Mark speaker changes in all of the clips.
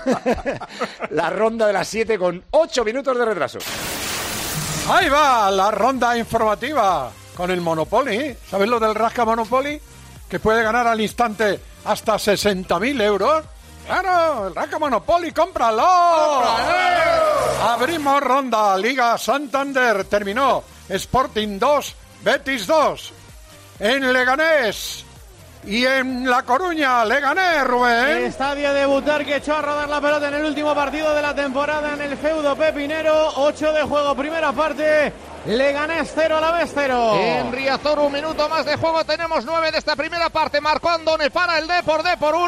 Speaker 1: La ronda de las 7 con 8 minutos de retraso.
Speaker 2: Ahí va la ronda informativa con el Monopoly. ¿Sabes lo del Rasca Monopoly? Que puede ganar al instante hasta 60.000 euros. ¡Claro! ¡El Rasca Monopoly! ¡Cómpralo! Abrimos ronda. Liga Santander terminó. Sporting 2, Betis 2. En Leganés y en La Coruña, Leganés, Rubén.
Speaker 3: Está de debutar, que echó a rodar la pelota en el último partido de la temporada en el feudo pepinero. 8 de juego, primera parte. Leganés 0, Alavés 0.
Speaker 4: En Riazor, un minuto más de juego. Tenemos 9 de esta primera parte. Marcó Andone para el Depor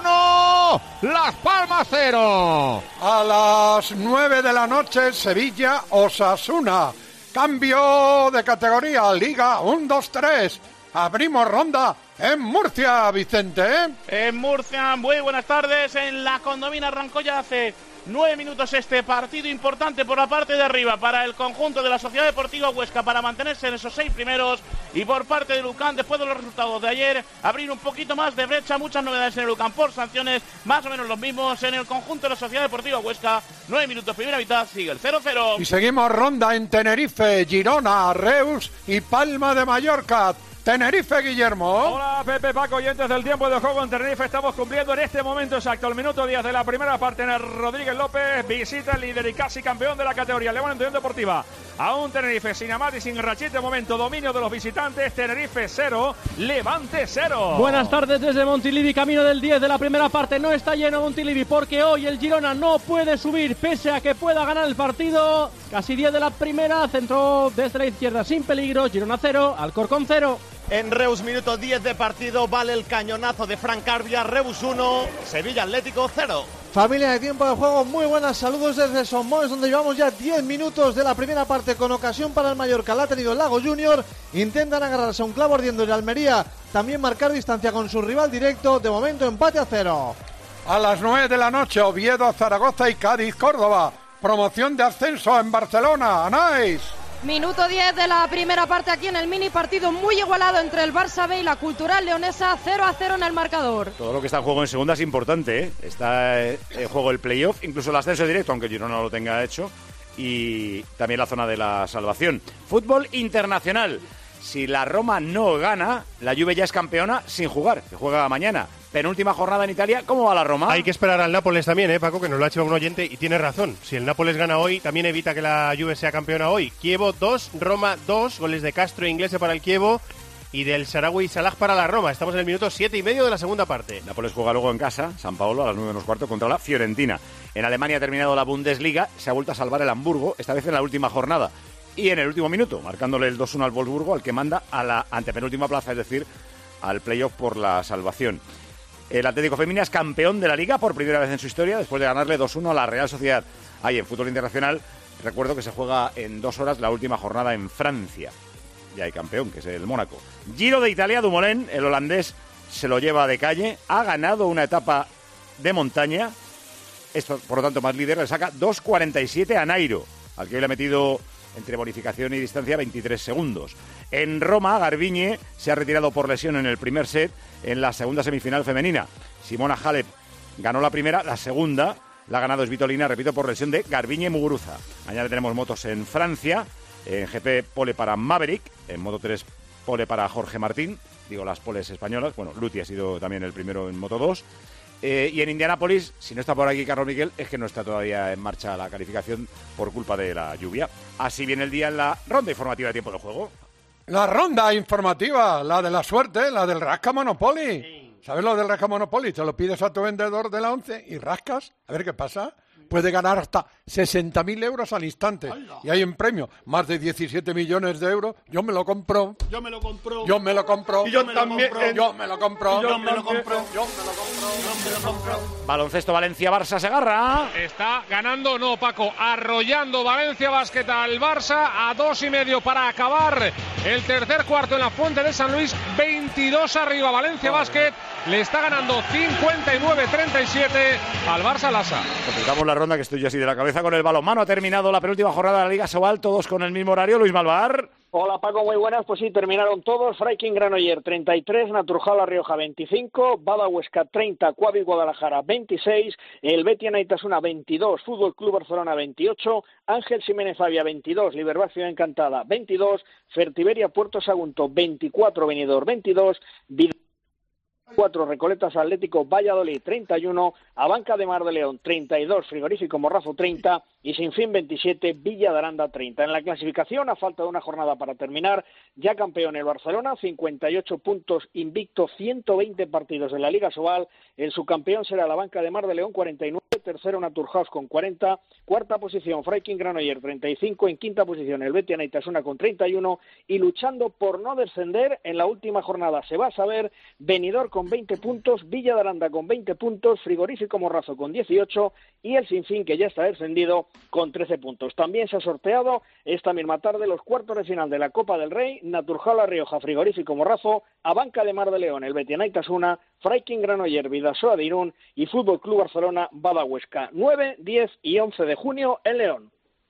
Speaker 4: 1. Las Palmas 0.
Speaker 2: A las 9 de la noche, Sevilla, Osasuna. Cambio de categoría, Liga 1-2-3. Abrimos ronda en Murcia, Vicente.
Speaker 5: En Murcia, muy buenas tardes. En la Condomina arrancó ya hace 9 minutos este partido importante por la parte de arriba para el conjunto de la Sociedad Deportiva Huesca para mantenerse en esos 6 primeros, y por parte de Lucan, después de los resultados de ayer, abrir un poquito más de brecha. Muchas novedades en el Lucan por sanciones, más o menos los mismos en el conjunto de la Sociedad Deportiva Huesca. 9 minutos, primera mitad, sigue el 0-0.
Speaker 2: Y seguimos ronda en Tenerife, Girona, Reus y Palma de Mallorca. Tenerife, Guillermo.
Speaker 6: Hola, Pepe, Paco, oyentes del tiempo de juego en Tenerife. Estamos cumpliendo en este momento exacto el minuto 10 de la primera parte en el Rodríguez López. Visita el líder y casi campeón de la categoría León Unión Deportiva. Aún Tenerife sin Amat y sin Rachid. De momento, dominio de los visitantes. Tenerife 0, Levante 0.
Speaker 3: Buenas tardes desde Montilivi, camino del 10 de la primera parte. No está lleno Montilivi porque hoy el Girona no puede subir pese a que pueda ganar el partido. Casi 10 de la primera, centró desde la izquierda sin peligro. Girona 0, Alcorcón 0.
Speaker 7: En Reus, minuto 10 de partido, vale el cañonazo de Frank Carbia. Reus 1, Sevilla Atlético 0.
Speaker 3: Familia de tiempo de juego, muy buenas, saludos desde Somos, donde llevamos ya 10 minutos de la primera parte con ocasión para el Mallorca. La ha tenido el Lago Junior, intentan agarrarse a un clavo ardiendo en Almería, también marcar distancia con su rival directo, de momento empate a 0.
Speaker 2: A las 9 de la noche, Oviedo, Zaragoza y Cádiz, Córdoba. Promoción de ascenso en Barcelona, Anais.
Speaker 8: Minuto 10 de la primera parte aquí en el mini partido muy igualado entre el Barça B y la Cultural Leonesa, 0-0 en el marcador.
Speaker 1: Todo lo que está en juego en segunda es importante, ¿eh? Está en juego el playoff, incluso el ascenso directo, aunque Girona no lo tenga hecho, y también la zona de la salvación. Fútbol internacional. Si la Roma no gana, la Juve ya es campeona sin jugar, que juega mañana. Penúltima jornada en Italia, ¿cómo va la Roma?
Speaker 9: Hay que esperar al Nápoles también, Paco, que nos lo ha hecho un oyente y tiene razón. Si el Nápoles gana hoy, también evita que la Juve sea campeona hoy. Chievo 2, Roma 2, goles de Castro e Inglese para el Chievo y del Sarawi y Salah para la Roma. Estamos en el minuto 7:30 de la segunda parte.
Speaker 1: Nápoles juega luego en casa, San Paolo, a las 9:15 contra la Fiorentina. En Alemania ha terminado la Bundesliga, se ha vuelto a salvar el Hamburgo, esta vez en la última jornada. Y en el último minuto, marcándole el 2-1 al Wolfsburgo, al que manda a la antepenúltima plaza, es decir, al playoff por la salvación. El Atlético Femina es campeón de la Liga por primera vez en su historia, después de ganarle 2-1 a la Real Sociedad. Ahí en fútbol internacional, recuerdo que se juega en 2 horas la última jornada en Francia. Ya hay campeón, que es el Mónaco. Giro de Italia, Dumoulin, el holandés, se lo lleva de calle. Ha ganado una etapa de montaña. Esto, por lo tanto, más líder, le saca 2:47 a Nairo, al que hoy le ha metido, entre bonificación y distancia, 23 segundos. En Roma, Garbiñe se ha retirado por lesión en el primer set en la segunda semifinal femenina. Simona Halep ganó la primera, la segunda la ha ganado Svitolina, repito, por lesión de Garbiñe Muguruza. Mañana tenemos motos en Francia, en GP pole para Maverick, en Moto 3 pole para Jorge Martín, digo las poles españolas, bueno, Luti ha sido también el primero en Moto 2. Y en Indianápolis, si no está por aquí Carlos Miguel, es que no está todavía en marcha la calificación por culpa de la lluvia. Así viene el día en la ronda informativa de tiempo de juego.
Speaker 2: La ronda informativa, la de la suerte, la del Rasca Monopoly. Sí. ¿Sabes lo del Rasca Monopoly? Te lo pides a tu vendedor de la 11 y rascas, a ver qué pasa. Puede ganar hasta 60.000 euros al instante. ¡Hala! Y hay en premio más de 17 millones de euros. Yo me lo compro.
Speaker 5: Yo me lo compro.
Speaker 2: Yo me lo compro.
Speaker 5: Y yo también.
Speaker 2: Yo me lo compro.
Speaker 5: Yo me lo compro.
Speaker 2: Yo me lo compro.
Speaker 5: Yo me lo compro.
Speaker 1: Baloncesto Valencia-Barça se agarra.
Speaker 6: Está ganando, no, Paco, arrollando Valencia Basket al Barça a 2:30 para acabar el tercer cuarto en la Fuente de San Luis. 22 arriba Valencia Basket, le está ganando 59-37 al Barça Lassa.
Speaker 1: Completamos la ronda, que estoy yo así de la cabeza con el balonmano. Ha terminado la penúltima jornada de la Liga Sobal, todos con el mismo horario. Luis Malvar.
Speaker 10: Hola Paco, muy buenas. Pues sí, terminaron todos. Freiking Granoller 33, Naturjala La Rioja 25, Bada Huesca 30, Cuavi Guadalajara 26, el Betia Naitasuna 22, Fútbol Club Barcelona 28, Ángel Ximénez Avia 22, Liberbac Ciudad Encantada 22, Fertiberia Puerto Sagunto 24, Benidorm 22, 4, Recoletas Atlético Valladolid 31, Abanca de Mar de León 32, Frigorífico Morrazo 30 y Sinfín 27, Villa de Aranda 30. En la clasificación, a falta de una jornada para terminar, ya campeón el Barcelona, 58 puntos, invicto, 120 partidos en la Liga Sobal. El subcampeón será la Abanca de Mar de León 49, tercero Naturhaus con 40, cuarta posición Freiking Granoller 35, en quinta posición el Betia Naitasuna con 31 y luchando por no descender en la última jornada. Se va a saber Benidorm con 20 puntos, Villa de Aranda con 20 puntos, Frigorífico Morrazo con 18 y el Sinfín, que ya está descendido, con 13 puntos. También se ha sorteado esta misma tarde los cuartos de final de la Copa del Rey, Naturjala La Rioja, Frigorífico Morrazo, Abanca de Mar de León, el Betia Naitasuna, Freiking Granoller, Vidasoa de Irún y Fútbol Club Barcelona, Bada Huesca. 9, 10 y 11 de junio en León.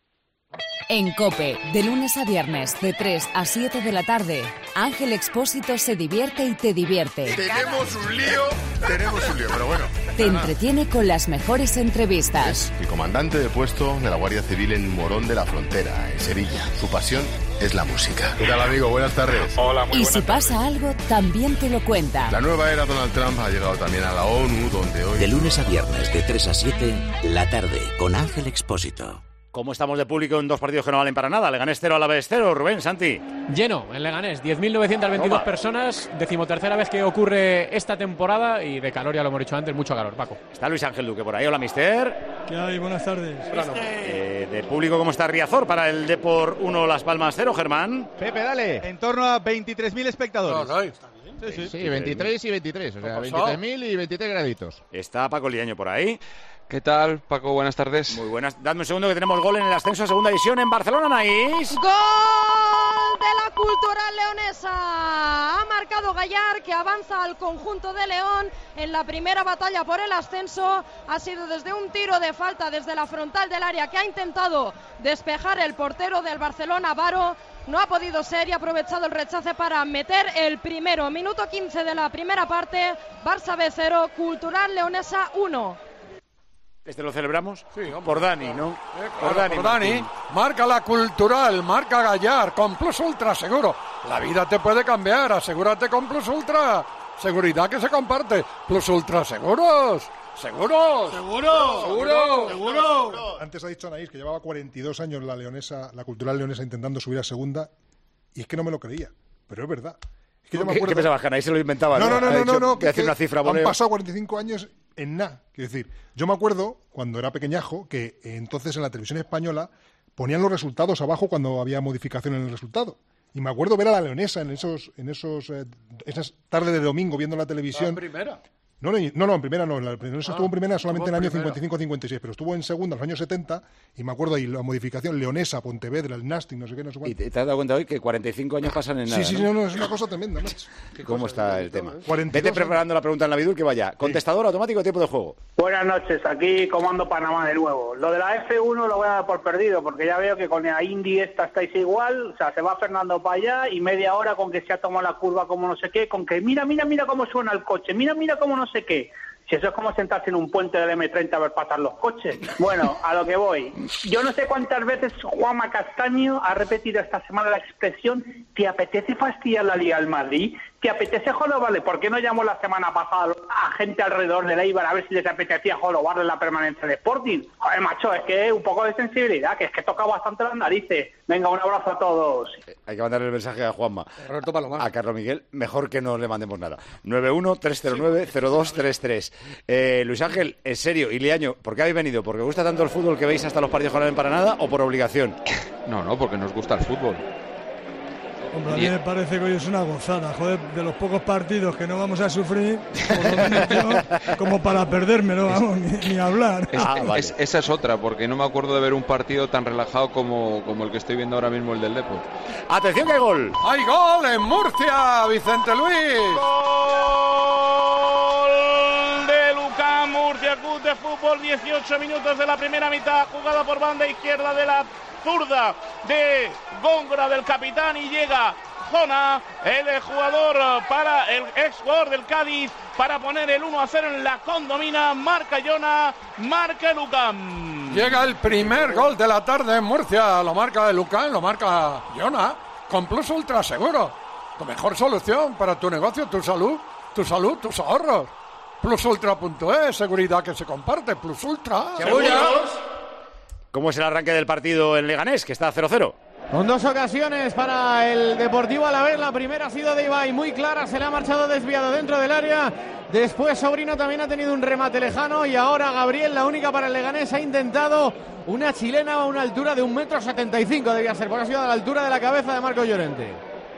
Speaker 11: En COPE, de lunes a viernes, de 3 a 7 de la tarde, Ángel Expósito se divierte y te divierte.
Speaker 12: Tenemos un lío, pero bueno.
Speaker 11: Te entretiene con las mejores entrevistas.
Speaker 12: Es el comandante de puesto de la Guardia Civil en Morón de la Frontera, en Sevilla. Su pasión es la música. ¿Qué tal, amigo? Buenas tardes.
Speaker 6: Hola, muy
Speaker 11: y
Speaker 6: buenas
Speaker 11: si
Speaker 6: tardes.
Speaker 11: pasa algo, también te lo cuenta.
Speaker 12: La nueva era Donald Trump ha llegado también a la ONU, donde hoy...
Speaker 13: De lunes a viernes, de 3 a 7, la tarde, con Ángel Expósito.
Speaker 1: ¿Cómo estamos de público en dos partidos que no valen para nada? Leganés 0, Alavés 0. Rubén, Santi.
Speaker 14: Lleno en Leganés, 10.922 personas, 13ª vez que ocurre esta temporada y de calor, ya lo hemos dicho antes, mucho calor, Paco.
Speaker 1: Está Luis Ángel Duque por ahí. Hola, mister.
Speaker 15: ¿Qué hay? Buenas tardes.
Speaker 1: De público, ¿cómo está Riazor para el Depor 1, Las Palmas 0, Germán?
Speaker 16: Pepe, dale. En torno a 23.000 espectadores.
Speaker 2: No, está bien.
Speaker 16: Sí, 23 y 23, o sea, 23.000 y 23 graditos.
Speaker 1: Está Paco Liaño por ahí.
Speaker 17: ¿Qué tal, Paco? Buenas tardes.
Speaker 1: Muy buenas. Dadme un segundo que tenemos gol en el ascenso a segunda división en Barcelona, Anaís.
Speaker 8: ¡Gol de la Cultural Leonesa! Ha marcado Gallar, que avanza al conjunto de León en la primera batalla por el ascenso. Ha sido desde un tiro de falta desde la frontal del área que ha intentado despejar el portero del Barcelona, Varo. No ha podido ser y ha aprovechado el rechace para meter el primero. Minuto 15 de la primera parte. Barça B 0, Cultural Leonesa 1.
Speaker 1: ¿Este lo celebramos?
Speaker 2: Sí, hombre,
Speaker 1: por Dani, ¿no?
Speaker 2: Por Dani. Marca la Cultural, marca Gallar, con Plus Ultra, seguro. La vida te puede cambiar, asegúrate con Plus Ultra. Seguridad que se comparte. Plus Ultra, seguros. ¡Seguro!
Speaker 18: Antes ha dicho Anaís que llevaba 42 años la Cultural Leonesa intentando subir a segunda y es que no me lo creía, pero es verdad. Es que yo me acuerdo...
Speaker 1: ¿Qué pensabas, que Anaís se lo inventaba?
Speaker 18: No,
Speaker 1: que hace una cifra voleo.
Speaker 18: Han pasado 45 años en nada. Quiero decir, yo me acuerdo cuando era pequeñajo que entonces en la televisión española ponían los resultados abajo cuando había modificación en el resultado. Y me acuerdo ver a la Leonesa en esas tardes de domingo viendo la televisión.
Speaker 2: ¿En primera?
Speaker 18: No, en primera no. La Leonesa estuvo en primera solamente en el año 55-56, pero estuvo en segunda en los años 70 y me acuerdo ahí la modificación Leonesa, Pontevedra, el Nastic, no sé qué, no sé cuánto.
Speaker 1: ¿Y te has dado cuenta hoy que 45 años pasan en nada?
Speaker 18: Sí,
Speaker 1: ¿no?
Speaker 18: No, es una cosa tremenda, macho.
Speaker 1: ¿Cómo está el tema?
Speaker 18: 42
Speaker 1: Vete preparando la pregunta en la Vidul que vaya. Contestador automático, tiempo de juego.
Speaker 19: Buenas noches, aquí Comando Panamá de nuevo. Lo de la F1 lo voy a dar por perdido, porque ya veo que con la Indy estáis igual, o sea, se va Fernando para allá y media hora con que se ha tomado la curva como no sé qué, con que mira cómo suena el coche, mira cómo no sé qué. Si eso es como sentarse en un puente del M30 a ver pasar los coches. Bueno, a lo que voy. Yo no sé cuántas veces Juanma Castaño ha repetido esta semana la expresión ¿te apetece fastidiar la Liga del Madrid? ¿Te apetece jorobarle? ¿Por qué no llamó la semana pasada a gente alrededor del Eibar a ver si les apetecía jorobarle la permanencia de Sporting? Joder, macho, es que un poco de sensibilidad, que es que toca bastante las narices. Venga, un abrazo a todos.
Speaker 1: Hay que mandarle el mensaje a Juanma.
Speaker 2: Roberto Palomar.
Speaker 1: A Carlos Miguel, mejor que no le mandemos nada. 91-309-0233. Luis Ángel, en serio, y Liaño, ¿por qué habéis venido? ¿Porque os gusta tanto el fútbol que veis hasta los partidos que no ven para nada o por obligación?
Speaker 17: No, porque nos gusta el fútbol.
Speaker 15: Hombre, a mí me parece que hoy es una gozada, joder, de los pocos partidos que no vamos a sufrir, por lo menos yo, como para perdérmelo, vamos, ni hablar.
Speaker 17: Vale. Esa es otra, porque no me acuerdo de ver un partido tan relajado como el que estoy viendo ahora mismo, el del Depor.
Speaker 1: ¡Atención que hay gol!
Speaker 2: ¡Hay gol en Murcia, Vicente Luis!
Speaker 4: ¡Gol
Speaker 5: Murcia Club de Fútbol. 18 minutos de la primera mitad, jugada por banda izquierda de la zurda de Góngora, del capitán, y llega Jona, el jugador para el ex jugador del Cádiz, para poner el 1-0 en la Condomina. Marca Jona, marca Lucán.
Speaker 2: Llega el primer gol de la tarde en Murcia. Lo marca Lucán, lo marca Jona, con Plus Ultra Seguro. Tu mejor solución para tu negocio, tu salud, tus ahorros. Plusultra.es, seguridad que se comparte. Plus Ultra.
Speaker 1: ¿Seguros? ¿Cómo es el arranque del partido en Leganés, que está 0-0?
Speaker 20: Con 2 ocasiones para el Deportivo Alavés. La primera ha sido de Ibai, muy clara, se le ha marchado desviado dentro del área. Después Sobrino también ha tenido un remate lejano, y ahora Gabriel, la única para el Leganés, ha intentado una chilena a una altura de 1,75 m, debía ser, porque ha sido a la altura de la cabeza de Marco Llorente.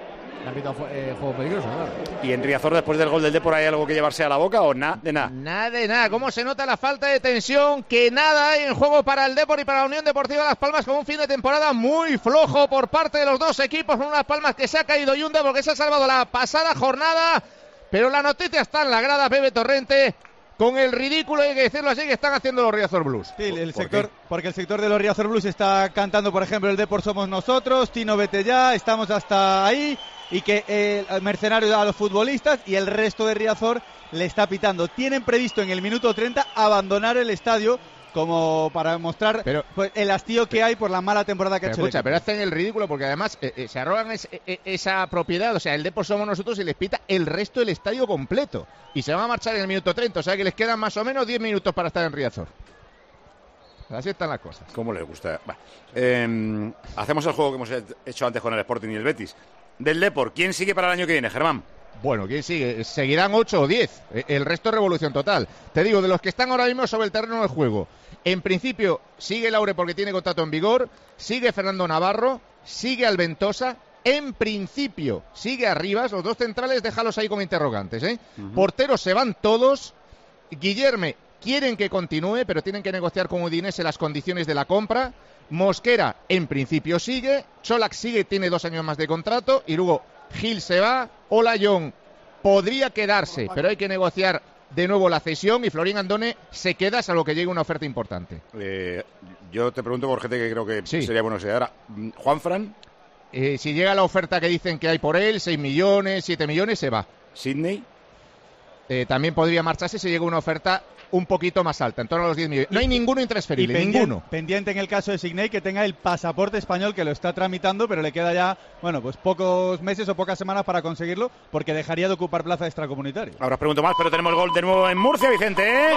Speaker 20: Juego peligroso, claro.
Speaker 1: ¿Y en Riazor, después del gol del Depor, hay algo que llevarse a la boca o nada de nada?
Speaker 4: Nada de nada. ¿Cómo se nota la falta de tensión? Que nada hay en juego para el Depor y para la Unión Deportiva Las Palmas, con un fin de temporada muy flojo por parte de los dos equipos. Unas Palmas que se ha caído Yunde porque se ha salvado la pasada jornada, pero la noticia está en la grada, Pepe Torrente, con el ridículo, hay que decirlo así, que están haciendo los Riazor Blues.
Speaker 21: Sí, porque el sector de los Riazor Blues está cantando, por ejemplo, el Depor somos nosotros, Tino vete ya, estamos hasta ahí, y que el mercenario a los futbolistas, y el resto de Riazor le está pitando. Tienen previsto en el minuto 30 abandonar el estadio, como para mostrar pues, el hastío que hay por la mala temporada que ha hecho.
Speaker 4: Escucha, pero hacen el ridículo porque además se arrogan esa propiedad. O sea, el Depor somos nosotros y les pita el resto del estadio completo. Y se van a marchar en el minuto 30. O sea que les quedan más o menos 10 minutos para estar en Riazor. Así están las cosas.
Speaker 1: ¿Cómo les gusta? Hacemos el juego que hemos hecho antes con el Sporting y el Betis. Del Depor, ¿quién sigue para el año que viene, Germán?
Speaker 4: Bueno, ¿quién sigue? Seguirán 8 o 10. El resto es revolución total. Te digo, de los que están ahora mismo sobre el terreno del juego, en principio sigue Laure porque tiene contrato en vigor, sigue Fernando Navarro, sigue Alventosa, en principio sigue Arribas. Los dos centrales déjalos ahí como interrogantes, ¿eh? Porteros se van todos. Guillerme quieren que continúe, pero tienen que negociar con Udinese las condiciones de la compra. Mosquera en principio sigue, Čolak sigue, tiene 2 años más de contrato, y luego Gil se va, Olajon podría quedarse, pero hay que negociar de nuevo la cesión, y Florín Andone se queda salvo que llegue una oferta importante.
Speaker 1: Yo te pregunto por gente que creo que sería bueno que se ahora. Juanfran.
Speaker 4: Si llega la oferta que dicen que hay por él, 6 millones, 7 millones, se va.
Speaker 1: Sidney.
Speaker 4: También podría marcharse si llega una oferta un poquito más alta, en torno a los 10 millones. No hay ninguno intransferible, ninguno.
Speaker 21: Pendiente en el caso de Sidney que tenga el pasaporte español, que lo está tramitando, pero le queda ya, bueno, pues pocos meses o pocas semanas para conseguirlo, porque dejaría de ocupar plaza extracomunitaria.
Speaker 1: Ahora os pregunto más, pero tenemos gol de nuevo en Murcia, Vicente, ¿eh?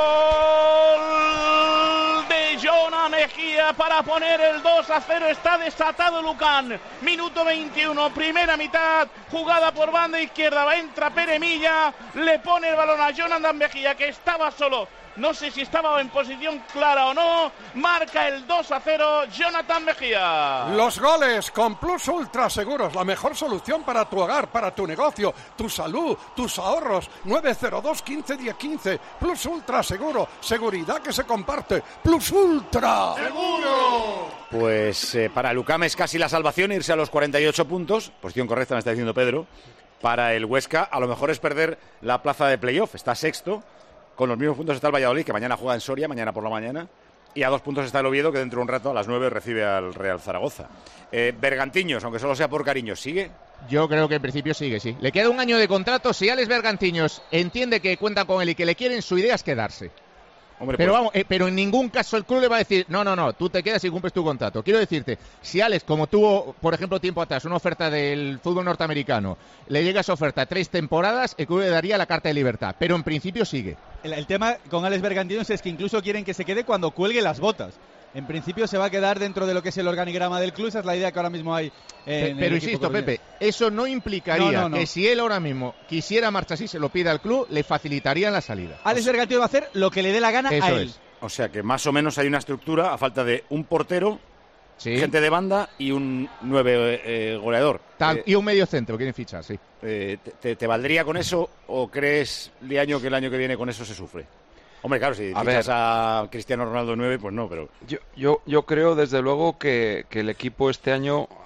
Speaker 5: ¡Gol de Jona Mejía para poner el 2-0! Está desatado Lucán. Minuto 21, primera mitad, jugada por banda izquierda, entra Pere Milla, le pone el balón a Jonathan Mejía, que estaba solo, no sé si estaba en posición clara o no, marca el 2-0 Jonathan Mejía.
Speaker 2: Los goles con Plus Ultra Seguros, la mejor solución para tu hogar, para tu negocio, tu salud, tus ahorros. 902 15 10 15. Plus Ultra Seguro, seguridad que se comparte. Plus Ultra
Speaker 1: ¡Seguro! Pues para Lucam es casi la salvación irse a los 48 puntos, posición correcta me está diciendo Pedro. Para el Huesca a lo mejor es perder la plaza de playoff, está sexto. Con los mismos puntos está el Valladolid, que mañana juega en Soria, mañana por la mañana. Y a 2 puntos está el Oviedo, que dentro de un rato a las 9 recibe al Real Zaragoza. Bergantiños, aunque solo sea por cariño, ¿sigue?
Speaker 4: Yo creo que en principio sigue, sí. Le queda un año de contrato. Si Alex Bergantiños entiende que cuenta con él y que le quieren, su idea es quedarse. Hombre, pero pues, vamos, pero en ningún caso el club le va a decir no, tú te quedas y cumples tu contrato. Quiero decirte, si Alex, como tuvo, por ejemplo, tiempo atrás, una oferta del fútbol norteamericano, le llega esa oferta 3 temporadas, el club le daría la carta de libertad, pero en principio sigue.
Speaker 21: El tema con Alex Bergantiños es que incluso quieren que se quede cuando cuelgue las botas. En principio se va a quedar dentro de lo que es el organigrama del club, esa es la idea que ahora mismo hay.
Speaker 4: Pero insisto, Pepe, eso no implicaría que si él ahora mismo quisiera marcharse y se lo pide al club, le facilitarían la salida.
Speaker 21: Alex Bergantiños va a hacer lo que le dé la gana a él.
Speaker 1: O sea que más o menos hay una estructura a falta de un portero, gente de banda y un 9 goleador.
Speaker 4: Y un medio centro, quieren fichar, sí.
Speaker 1: ¿Te valdría con eso o crees, Liaño, que el año que viene con eso se sufre? Hombre, claro, si fichas a Cristiano Ronaldo 9, pues no, pero...
Speaker 17: Yo creo, desde luego, que el equipo este año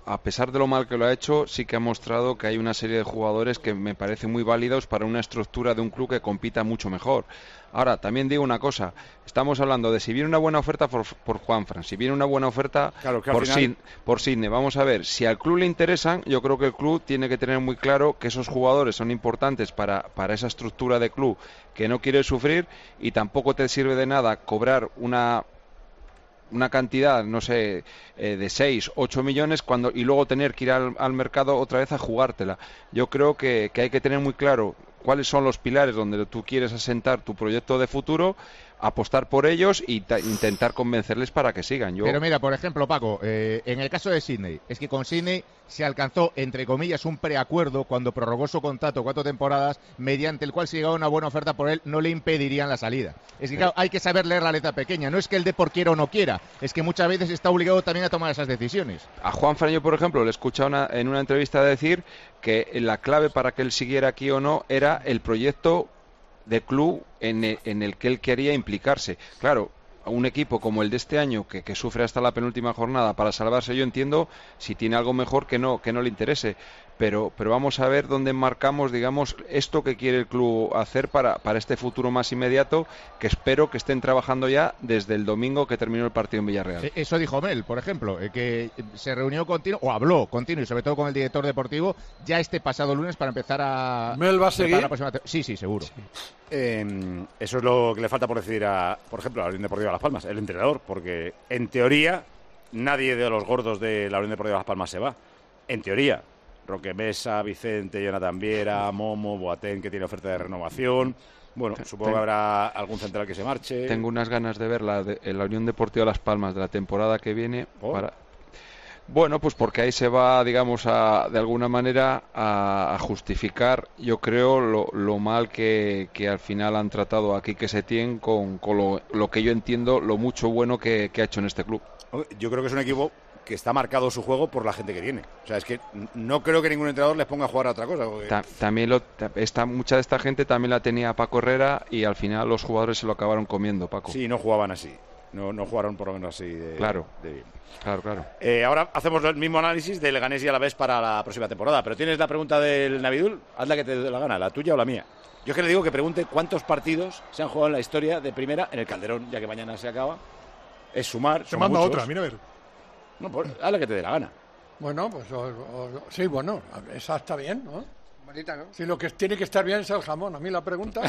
Speaker 17: a pesar de lo mal que lo ha hecho, sí que ha mostrado que hay una serie de jugadores que me parecen muy válidos para una estructura de un club que compita mucho mejor. Ahora, también digo una cosa, estamos hablando de si viene una buena oferta por Juanfran, si viene una buena oferta por Sidney. Vamos a ver, si al club le interesan, yo creo que el club tiene que tener muy claro que esos jugadores son importantes para esa estructura de club que no quiere sufrir, y tampoco te sirve de nada cobrar una cantidad, no sé, de 6, 8 millones y luego tener que ir al mercado otra vez a jugártela. Yo creo que hay que tener muy claro cuáles son los pilares donde tú quieres asentar tu proyecto de futuro, apostar por ellos e intentar convencerles para que sigan.
Speaker 4: Pero mira, por ejemplo, Paco, en el caso de Sidney, es que con Sidney se alcanzó, entre comillas, un preacuerdo cuando prorrogó su contrato 4 temporadas, mediante el cual si llegaba una buena oferta por él, no le impedirían la salida. Es que claro, hay que saber leer la letra pequeña. No es que el Depor quiera o no quiera, es que muchas veces está obligado también a tomar esas decisiones.
Speaker 17: A Juanfran, yo por ejemplo, le he escuchado en una entrevista decir que la clave para que él siguiera aquí o no era el proyecto de club en el que él quería implicarse. Claro, a un equipo como el de este año que sufre hasta la penúltima jornada para salvarse, yo entiendo si tiene algo mejor que no le interese, pero vamos a ver dónde marcamos, digamos, esto que quiere el club hacer para este futuro más inmediato, que espero que estén trabajando ya desde el domingo que terminó el partido en Villarreal.
Speaker 4: Eso dijo Mel, por ejemplo, que se reunió continuo, o habló continuo, y sobre todo con el director deportivo, ya este pasado lunes para empezar a...
Speaker 2: ¿Mel va a seguir?
Speaker 4: Sí, seguro.
Speaker 1: Sí. Eso es lo que le falta por decidir por ejemplo, a la Unión Deportiva Las Palmas, el entrenador, porque en teoría nadie de los gordos de la Unión Deportiva Las Palmas se va. En teoría, Roque Mesa, Vicente, Jonathan Viera, Momo, Boateng, que tiene oferta de renovación. Bueno, supongo que habrá algún central que se marche.
Speaker 17: Tengo unas ganas de ver la Unión Deportiva Las Palmas de la temporada que viene. Bueno, pues porque ahí se va, digamos, de alguna manera a justificar, yo creo, lo mal que al final han tratado a Quique Setién con lo que yo entiendo, lo mucho bueno que ha hecho en este club.
Speaker 1: Yo creo que es un equipo que está marcado su juego por la gente que tiene. O sea, es que no creo que ningún entrenador les ponga a jugar a otra cosa. Porque...
Speaker 17: mucha de esta gente también la tenía Paco Herrera y al final los jugadores se lo acabaron comiendo, Paco.
Speaker 1: Sí, no jugaban así. No jugaron por lo menos así.
Speaker 17: Claro.
Speaker 1: Ahora hacemos el mismo análisis del Leganés y Alavés para la próxima temporada. Pero tienes la pregunta del Navidul, haz la que te dé la gana, la tuya o la mía. Yo es que le digo que pregunte cuántos partidos se han jugado en la historia de primera en el Calderón, ya que mañana se acaba. Es sumar.
Speaker 18: Te manda otra, mira a ver.
Speaker 1: No, pues haz la que te dé la gana.
Speaker 2: Bueno, pues sí, bueno, esa está bien, ¿no? Bonita, ¿no? Si lo que tiene que estar bien es el jamón. A mí la pregunta,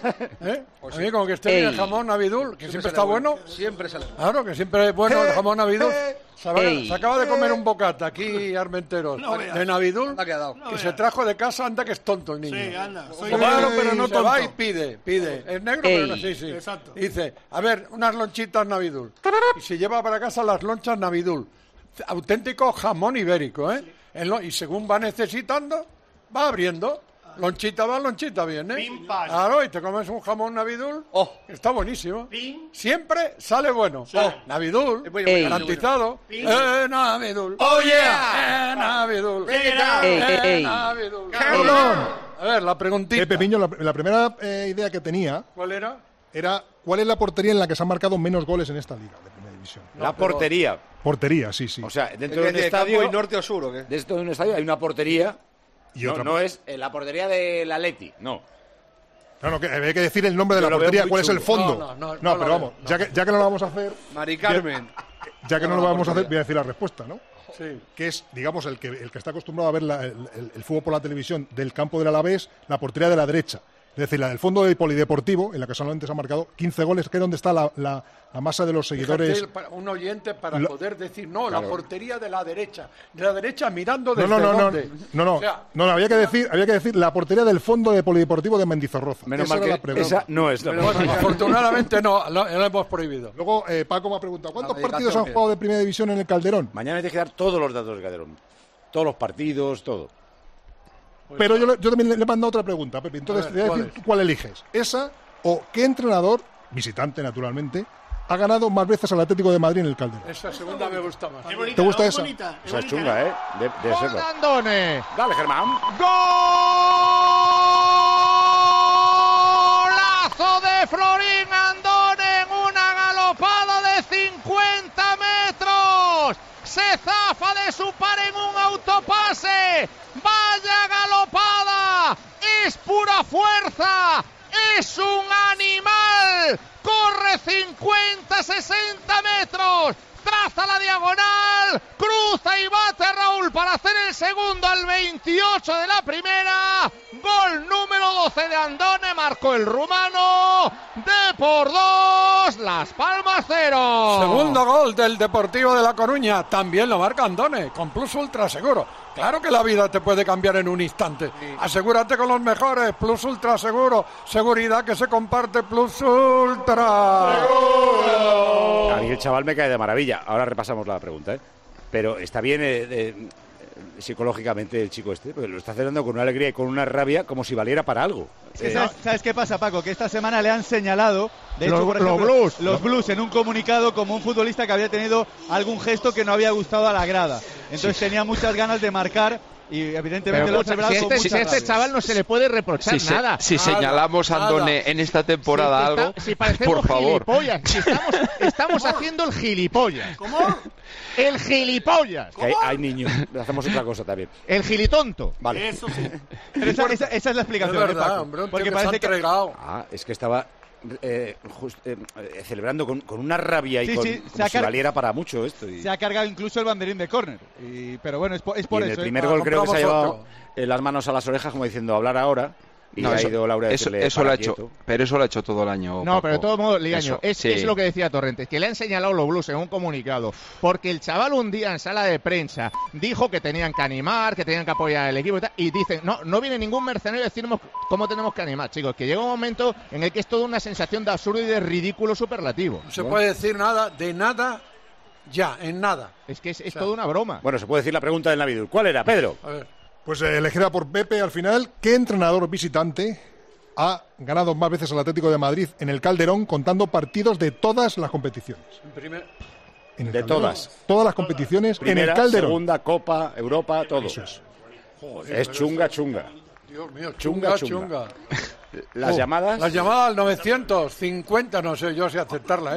Speaker 2: a mí como que esté bien el jamón Navidul, que siempre está bueno.
Speaker 7: Siempre sale.
Speaker 2: Claro, que siempre es bueno el jamón Navidul. Se acaba de comer un bocata aquí, Armenteros, de Navidul, que se trajo de casa. Anda que es tonto el niño.
Speaker 7: Sí, anda.
Speaker 2: Soy claro, pero no tonto. Va y pide. Es negro, pero no, sí. Exacto. Dice, a ver, unas lonchitas Navidul. Y se lleva para casa las lonchas Navidul. Auténtico jamón ibérico, ¿eh? Sí. Y según va necesitando, va abriendo. Lonchita va, lonchita viene. Claro, y te comes un jamón Navidul. Está buenísimo. Siempre sale bueno. Sí. Navidul, garantizado. Navidul.
Speaker 7: ¡Oh, yeah!
Speaker 2: Navidul. Navidul. A ver, la preguntita.
Speaker 18: Pepiño, la primera idea que tenía...
Speaker 2: ¿Cuál era?
Speaker 18: Era, ¿cuál es la portería en la que se han marcado menos goles en esta liga de primera división?
Speaker 1: Portería.
Speaker 18: Portería, sí.
Speaker 1: O sea, dentro de un estadio...
Speaker 7: ¿Norte o sur o qué?
Speaker 1: Dentro de un estadio hay una portería...
Speaker 18: Y otra...
Speaker 1: no es la portería del Atleti, no.
Speaker 18: No, que había que decir el nombre de la portería, cuál es el fondo. No, pero vamos, ya que no lo vamos a hacer...
Speaker 7: Mari Carmen.
Speaker 18: Ya que no lo vamos a hacer, voy a decir la respuesta, ¿no?
Speaker 2: Sí.
Speaker 18: Que es, digamos, el que está acostumbrado a ver el fútbol por la televisión del campo del Alavés, la portería de la derecha. Es decir, la del fondo del polideportivo, en la que solamente se han marcado 15 goles, que es donde está la masa de los seguidores.
Speaker 2: Fíjate, un oyente para poder decir, claro. La portería de la derecha mirando desde dónde.
Speaker 18: No, había que decir la portería del fondo de polideportivo de Mendizorroza.
Speaker 1: Menos mal que esa no es la
Speaker 2: bueno, afortunadamente no, la hemos prohibido.
Speaker 18: Luego, Paco me ha preguntado, ¿cuántos partidos han jugado de primera división en el Calderón?
Speaker 1: Mañana hay que dar todos los datos del Calderón. Todos los partidos, todo.
Speaker 18: Pero yo también le he mandado otra pregunta, Pepe. Entonces, te voy a decir cuál eliges. ¿Esa o qué entrenador, visitante naturalmente, ha ganado más veces al Atlético de Madrid en el Calderón?
Speaker 2: Esa segunda me gusta más.
Speaker 18: ¿Te gusta esa?
Speaker 1: Esa es chunga, ¿eh? De serlo.
Speaker 4: Andone.
Speaker 1: Dale, Germán.
Speaker 20: ¡Golazo de Florín Andone en una galopada de 50 metros!
Speaker 4: se zafa de su par en un autopase. ¡Vaya galopada! ¡Es pura fuerza! ¡Es un animal! ¡Corre 50, 60 metros! Traza la diagonal, cruza y bate a Raúl para hacer el segundo al 28 de la primera. Gol número 12 de Andone, marcó el rumano. De por 2, Las Palmas 0.
Speaker 2: Segundo gol del Deportivo de La Coruña, también lo marca Andone, con Plus Ultra Seguro. Claro que la vida te puede cambiar en un instante. Asegúrate con los mejores, Plus Ultra Seguro. Seguridad que se comparte, Plus Ultra.
Speaker 1: A mí el chaval me cae de maravilla. Ahora repasamos la pregunta, ¿eh? Pero está bien psicológicamente el chico este, porque lo está haciendo con una alegría y con una rabia como si valiera para algo.
Speaker 21: ¿Sabes qué pasa, Paco? Que esta semana le han señalado, de hecho, por ejemplo, los Blues en un comunicado como un futbolista que había tenido algún gesto que no había gustado a la grada. Entonces tenía muchas ganas de marcar y evidentemente lo ha celebrado con mucha rabia.
Speaker 4: Este chaval no se le puede reprochar nada.
Speaker 17: Si señalamos a Andone en esta temporada algo,
Speaker 4: si parecemos
Speaker 17: por favor.
Speaker 4: Gilipollas, si estamos haciendo el gilipollas.
Speaker 2: ¿Cómo?
Speaker 4: El gilipollas.
Speaker 1: Que hay niños, hacemos otra cosa también.
Speaker 4: El gilitonto.
Speaker 1: Vale.
Speaker 2: Eso sí.
Speaker 21: Pero esa es la explicación.
Speaker 2: Es verdad,
Speaker 21: Paco.
Speaker 2: hombre,
Speaker 21: porque parece que...
Speaker 1: Es que estaba celebrando con una rabia y como si valiera para mucho esto.
Speaker 21: Se ha cargado incluso el banderín de córner. Pero bueno, es por
Speaker 1: y en
Speaker 21: eso.
Speaker 1: El primer gol creo que se ha llevado las manos a las orejas como diciendo hablar ahora. Y
Speaker 17: no,
Speaker 1: ha ido Laura a decirle,
Speaker 17: eso lo ha hecho, pero eso lo ha hecho todo el año.
Speaker 4: No,
Speaker 17: Paco.
Speaker 4: pero de todo modo, Ligaño, es lo que decía Torrentes, que le han señalado los Blues en un comunicado, porque el chaval un día en sala de prensa dijo que tenían que animar, que tenían que apoyar al equipo y dicen, no viene ningún mercenario a decirnos cómo tenemos que animar, chicos, que llega un momento en el que es toda una sensación de absurdo y de ridículo superlativo.
Speaker 2: No se puede decir nada, de nada, ya, en nada.
Speaker 4: Es que es toda una broma.
Speaker 1: Bueno, se puede decir la pregunta del Navidul. ¿Cuál era, Pedro?
Speaker 18: A ver. Pues elegida por Pepe al final, ¿qué entrenador visitante ha ganado más veces al Atlético de Madrid en el Calderón contando partidos de todas las competiciones?
Speaker 1: De todas.
Speaker 18: Todas las competiciones
Speaker 1: Primera,
Speaker 18: en el Calderón.
Speaker 1: Segunda, Copa, Europa, todo.
Speaker 2: Joder,
Speaker 1: es chunga.
Speaker 2: Dios mío,
Speaker 1: chunga. Las llamadas.
Speaker 2: Las llamadas al 950, no sé yo si aceptarla,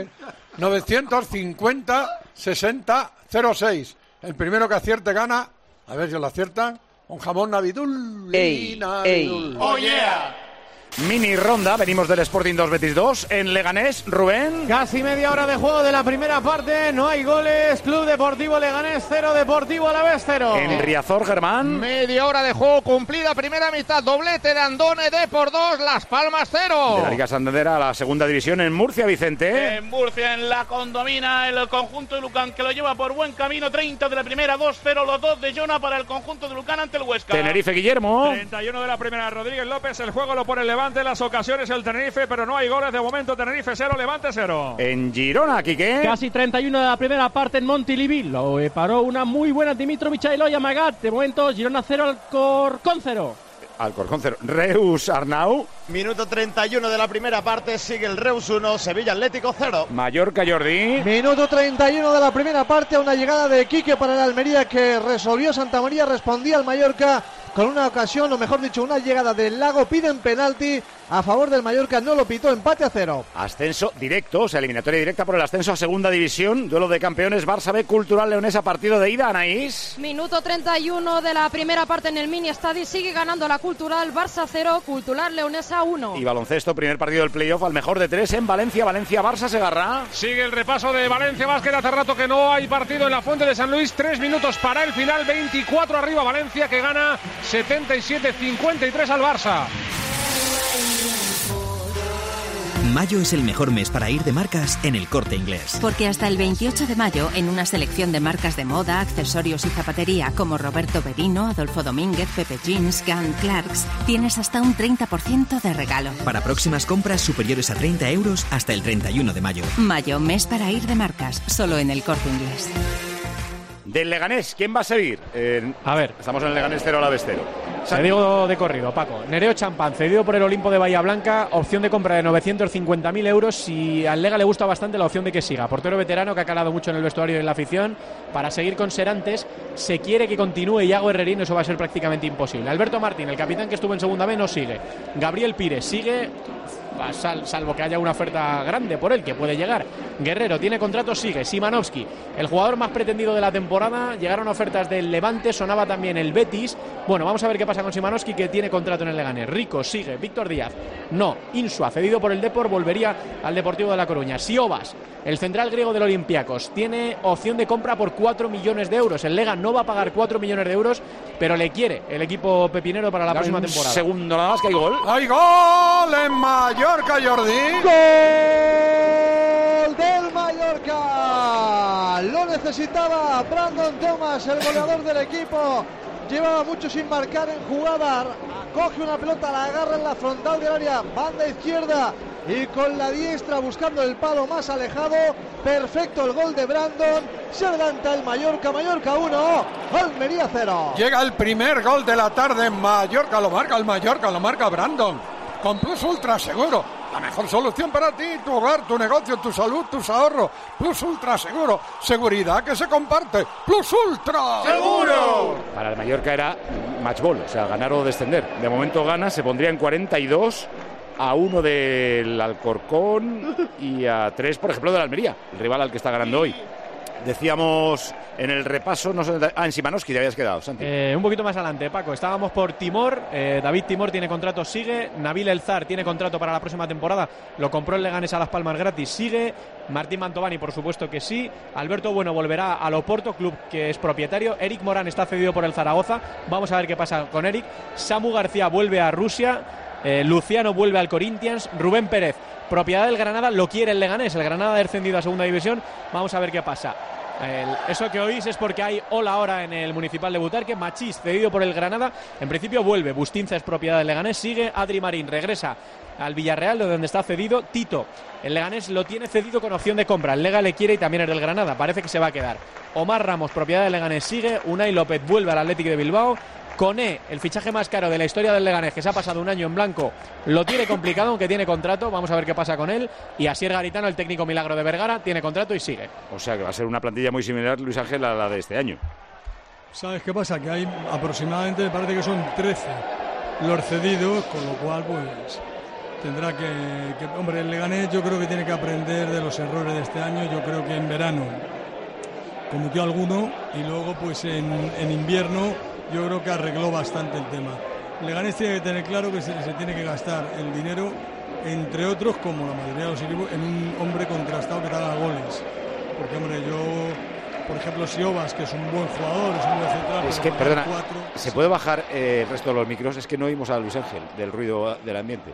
Speaker 2: 950 60 06. El primero que acierte gana. A ver si lo aciertan. Un jamón Navidul. Navidul.
Speaker 1: ¡Oh, yeah! Mini ronda, venimos del Sporting 2 Betis 2 en Leganés, Rubén.
Speaker 20: Casi media hora de juego de la primera parte, no hay goles, Club Deportivo Leganés 0, Deportivo Alavés 0.
Speaker 1: En Riazor, Germán.
Speaker 4: Media hora de juego cumplida, primera mitad, doblete de Andone, de por 2, Las Palmas 0.
Speaker 1: De la Liga Santander a la segunda división en Murcia, Vicente.
Speaker 5: En Murcia, en la condomina, el conjunto de Lucán que lo lleva por buen camino, 30 de la primera, 2-0 los dos de Jona para el conjunto de Lucán ante el Huesca.
Speaker 1: Tenerife, Guillermo.
Speaker 6: 31 de la primera, Rodríguez López, el juego lo pone el Levante, las ocasiones el Tenerife, pero no hay goles de momento, Tenerife 0, Levante 0.
Speaker 1: En Girona, Quique.
Speaker 3: Casi 31 de la primera parte en Montilivi, lo paró una muy buena Dimitrovic y Eloy Amagat, de momento Girona 0, Alcorcón 0.
Speaker 1: Alcorcón 0. Reus, Arnau.
Speaker 22: Minuto 31 de la primera parte, sigue el Reus 1, Sevilla Atlético 0.
Speaker 1: Mallorca, Jordi.
Speaker 23: Minuto 31 de la primera parte, una llegada de Quique para el Almería que resolvió Santamaría, respondía al Mallorca con una ocasión, o mejor dicho, una llegada del Lago, piden penalti a favor del Mallorca, no lo pitó, empate a 0.
Speaker 1: Ascenso directo, o sea, eliminatoria directa por el ascenso a segunda división, duelo de campeones, Barça B, Cultural Leonesa, partido de ida, Anaís.
Speaker 8: Minuto 31 de la primera parte en el mini estadio, sigue ganando la Cultural, Barça 0, Cultural Leonesa 1.
Speaker 1: Y baloncesto, primer partido del playoff, al mejor de 3 en Valencia, Barça, Segarra.
Speaker 6: Sigue el repaso de Valencia Basket, hace rato que no hay partido en la Fuente de San Luis, 3 minutos para el final, 24 arriba Valencia que gana 77-53 al Barça.
Speaker 24: Mayo es el mejor mes para ir de marcas en El Corte Inglés.
Speaker 11: Porque hasta el 28 de mayo, en una selección de marcas de moda, accesorios y zapatería como Roberto Berino, Adolfo Domínguez, Pepe Jeans, Gunn, Clarks, tienes hasta un 30% de regalo.
Speaker 24: Para próximas compras superiores a 30 euros hasta el 31 de mayo.
Speaker 11: Mayo, mes para ir de marcas, solo en El Corte Inglés.
Speaker 1: Del Leganés, ¿quién va a seguir?
Speaker 14: A ver.
Speaker 1: Estamos en el Leganés 0 a la vez 0.
Speaker 14: Te digo de corrido, Paco. Nereo Champán, cedido por el Olimpo de Bahía Blanca, opción de compra de 950.000 euros. Y al Lega le gusta bastante la opción de que siga. Portero veterano que ha calado mucho en el vestuario y en la afición. Para seguir con Serantes, se quiere que continúe Iago Herrerín, eso va a ser prácticamente imposible. Alberto Martín, el capitán que estuvo en segunda B, no sigue. Gabriel Pires sigue. salvo que haya una oferta grande por él, que puede llegar. Guerrero tiene contrato, sigue. Szymanowski, el jugador más pretendido de la temporada. Llegaron ofertas del Levante, sonaba también el Betis. Bueno, vamos a ver qué pasa con Szymanowski, que tiene contrato en el Leganés. Rico, sigue. Víctor Díaz, no. Insua, cedido por el Depor, volvería al Deportivo de La Coruña. Siobas, el central griego del Olympiacos, tiene opción de compra por 4 millones de euros. El Lega no va a pagar 4 millones de euros, pero le quiere el equipo pepinero para la próxima temporada.
Speaker 1: Segundo nada más, que hay gol.
Speaker 2: ¡Hay gol en Mallorca, Jordi!
Speaker 23: ¡Gol del Mallorca! Lo necesitaba Brandon Thomas, el goleador del equipo. Llevaba mucho sin marcar en jugada. Coge una pelota, la agarra en la frontal del área, banda izquierda, y con la diestra buscando el palo más alejado. Perfecto el gol de Brandon. Se adelanta el Mallorca. Mallorca 1, Almería 0.
Speaker 2: Llega el primer gol de la tarde en Mallorca. Lo marca el Mallorca, lo marca Brandon. Con Plus Ultra Seguro. La mejor solución para ti, tu hogar, tu negocio, tu salud, tus ahorros. Plus Ultra Seguro. Seguridad que se comparte. Plus Ultra.
Speaker 1: ¡Seguro! Para el Mallorca era match ball, o sea, ganar o descender. De momento gana, se pondría en 42 a 1 del Alcorcón y a 3, por ejemplo, del Almería, el rival al que está ganando hoy. Decíamos en el repaso, no sé, en Szymanowski te habías quedado, Santi.
Speaker 14: Un poquito más adelante, Paco. Estábamos por Timor. David Timor tiene contrato, sigue. Nabil Elzar tiene contrato para la próxima temporada. Lo compró el Leganés a Las Palmas gratis, sigue. Martín Mantovani, por supuesto que sí. Alberto Bueno volverá al Oporto, club que es propietario. Eric Morán está cedido por el Zaragoza. Vamos a ver qué pasa con Eric. Samu García vuelve a Rusia. Luciano vuelve al Corinthians. Rubén Pérez, propiedad del Granada, lo quiere el Leganés. El Granada ha descendido a segunda división. Vamos a ver qué pasa. Eso que oís es porque hay ola ahora en el Municipal de Butarque. Machís, cedido por el Granada. En principio vuelve. Bustinza es propiedad del Leganés. Sigue. Adri Marín regresa al Villarreal, de donde está cedido. Tito, el Leganés lo tiene cedido con opción de compra. El Lega le quiere y también es del Granada. Parece que se va a quedar. Omar Ramos, propiedad del Leganés, sigue. Unai López vuelve al Athletic de Bilbao. Coné, el fichaje más caro de la historia del Leganés, que se ha pasado un año en blanco, lo tiene complicado, aunque tiene contrato. Vamos a ver qué pasa con él. Y Asier Garitano, el técnico milagro de Vergara, tiene contrato y sigue.
Speaker 1: O sea que va a ser una plantilla muy similar, Luis Ángel, a la de este año.
Speaker 15: ¿Sabes qué pasa? Que hay aproximadamente, me parece que son 13 los cedidos, con lo cual pues tendrá que hombre, el Leganés yo creo que tiene que aprender de los errores de este año. Yo creo que en verano cometió alguno y luego pues en invierno yo creo que arregló bastante el tema. Leganés tiene que tener claro que se tiene que gastar el dinero, entre otros, como la mayoría de los equipos, en un hombre contrastado que te haga goles. Porque, hombre, por ejemplo, Siobas, que es un buen jugador, es un buen central.
Speaker 1: Es que, perdona, ¿se puede bajar el resto de los micros? Es que no oímos a Luis Ángel del ruido del ambiente.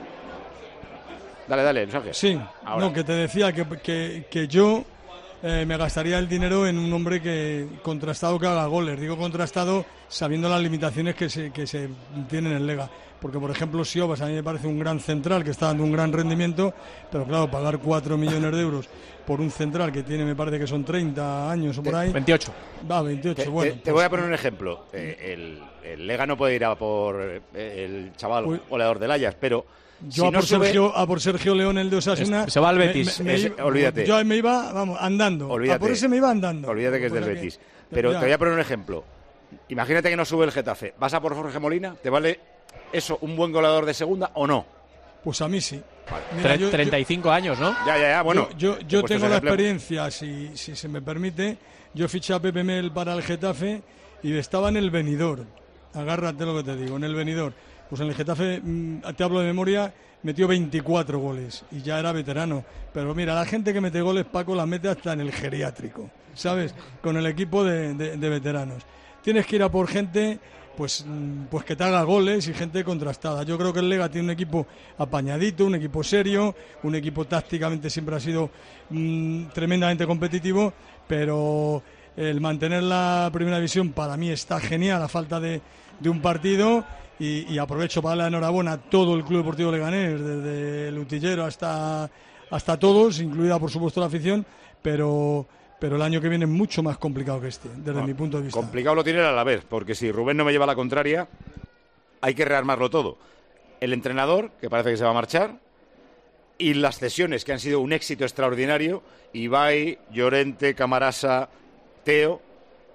Speaker 1: Dale, Luis Ángel.
Speaker 15: Sí,
Speaker 1: ahora.
Speaker 15: No, que te decía que yo me gastaría el dinero en un hombre contrastado que haga goles. Digo contrastado sabiendo las limitaciones que se tienen en Lega. Porque, por ejemplo, Siobas a mí me parece un gran central que está dando un gran rendimiento, pero claro, pagar 4 millones de euros por un central que tiene, me parece que son 30 años o por ahí.
Speaker 14: 28.
Speaker 15: Va, 28, bueno.
Speaker 1: Te voy a poner un ejemplo. El Lega no puede ir a por el chaval goleador del Ajax, pero...
Speaker 15: Yo por Sergio León, el de Osasuna,
Speaker 14: se va al Betis.
Speaker 1: Olvídate.
Speaker 15: Yo me iba, andando.
Speaker 1: Olvídate.
Speaker 15: A por ese me iba andando.
Speaker 1: Olvídate que es del Betis. Pero te voy a poner un ejemplo. Imagínate que no sube el Getafe. ¿Vas a por Jorge Molina? ¿Te vale eso un buen goleador de segunda o no?
Speaker 15: Pues a mí sí.
Speaker 14: Mira, 35 años, ¿no?
Speaker 1: Ya, bueno.
Speaker 15: Yo tengo la experiencia, si se me permite. Yo fiché a Pepe Mel para el Getafe y estaba en el Benidorm. Agárrate lo que te digo, en el Benidorm. Pues en el Getafe, te hablo de memoria, metió 24 goles y ya era veterano. Pero mira, la gente que mete goles, Paco, la mete hasta en el geriátrico, ¿sabes? Con el equipo de veteranos. Tienes que ir a por gente pues que te haga goles y gente contrastada. Yo creo que el Lega tiene un equipo apañadito, un equipo serio, un equipo tácticamente siempre ha sido tremendamente competitivo, pero el mantener la primera división para mí está genial a falta de un partido. Y aprovecho para darle la enhorabuena a todo el Club Deportivo Leganés, desde el utillero hasta todos, incluida por supuesto la afición, pero el año que viene es mucho más complicado que este, desde mi punto de vista.
Speaker 1: Complicado lo tiene el Alavés, porque si Rubén no me lleva la contraria, hay que rearmarlo todo. El entrenador, que parece que se va a marchar, y las cesiones, que han sido un éxito extraordinario, Ibai, Llorente, Camarasa, Teo,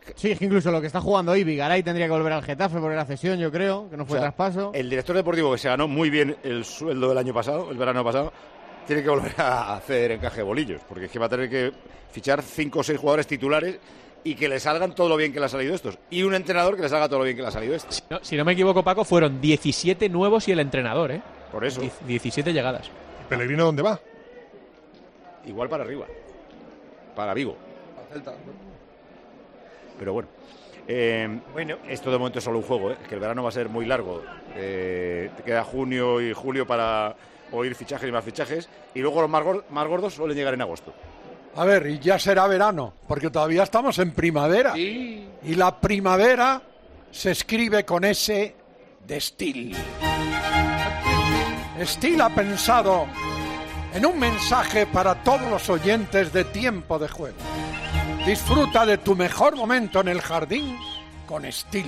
Speaker 20: Sí, es que incluso lo que está jugando hoy, Vigaray tendría que volver al Getafe por la cesión, yo creo, que no fue traspaso.
Speaker 1: El director deportivo, que se ganó muy bien el sueldo del año pasado, el verano pasado, tiene que volver a hacer encaje de bolillos, porque es que va a tener que fichar 5 o 6 jugadores titulares y que le salgan todo lo bien que le ha salido estos. Y un entrenador que le salga todo lo bien que le ha salido este.
Speaker 14: Si no me equivoco, Paco, fueron 17 nuevos y el entrenador, ¿eh?
Speaker 1: Por eso.
Speaker 14: 17 llegadas.
Speaker 18: ¿Y Pellegrino dónde va?
Speaker 1: Igual para arriba. Para Vigo. Pero bueno. Esto de momento es solo un juego, ¿eh? Es que el verano va a ser muy largo. Te queda junio y julio para oír fichajes y más fichajes. Y luego los más gordos suelen llegar en agosto.
Speaker 2: A ver, y ya será verano, porque todavía estamos en primavera.
Speaker 1: Sí.
Speaker 2: Y la primavera se escribe con S de Steel. Steel ha pensado en un mensaje para todos los oyentes de Tiempo de Juego. Disfruta de tu mejor momento en el jardín con Steel.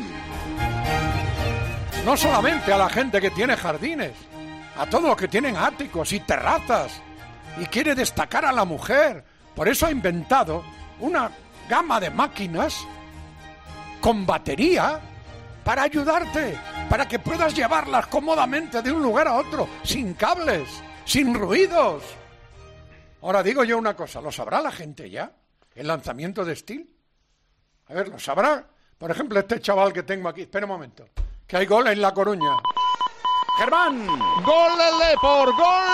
Speaker 2: No solamente a la gente que tiene jardines, a todos los que tienen áticos y terrazas y quiere destacar a la mujer. Por eso ha inventado una gama de máquinas con batería para ayudarte, para que puedas llevarlas cómodamente de un lugar a otro, sin cables, sin ruidos. Ahora digo yo una cosa, ¿lo sabrá la gente ya? ¿El lanzamiento de Steel? A ver, ¿lo sabrá? Por ejemplo, este chaval que tengo aquí, espera un momento, que hay gol en La Coruña.
Speaker 1: Germán.
Speaker 4: Gol del Depor, gol.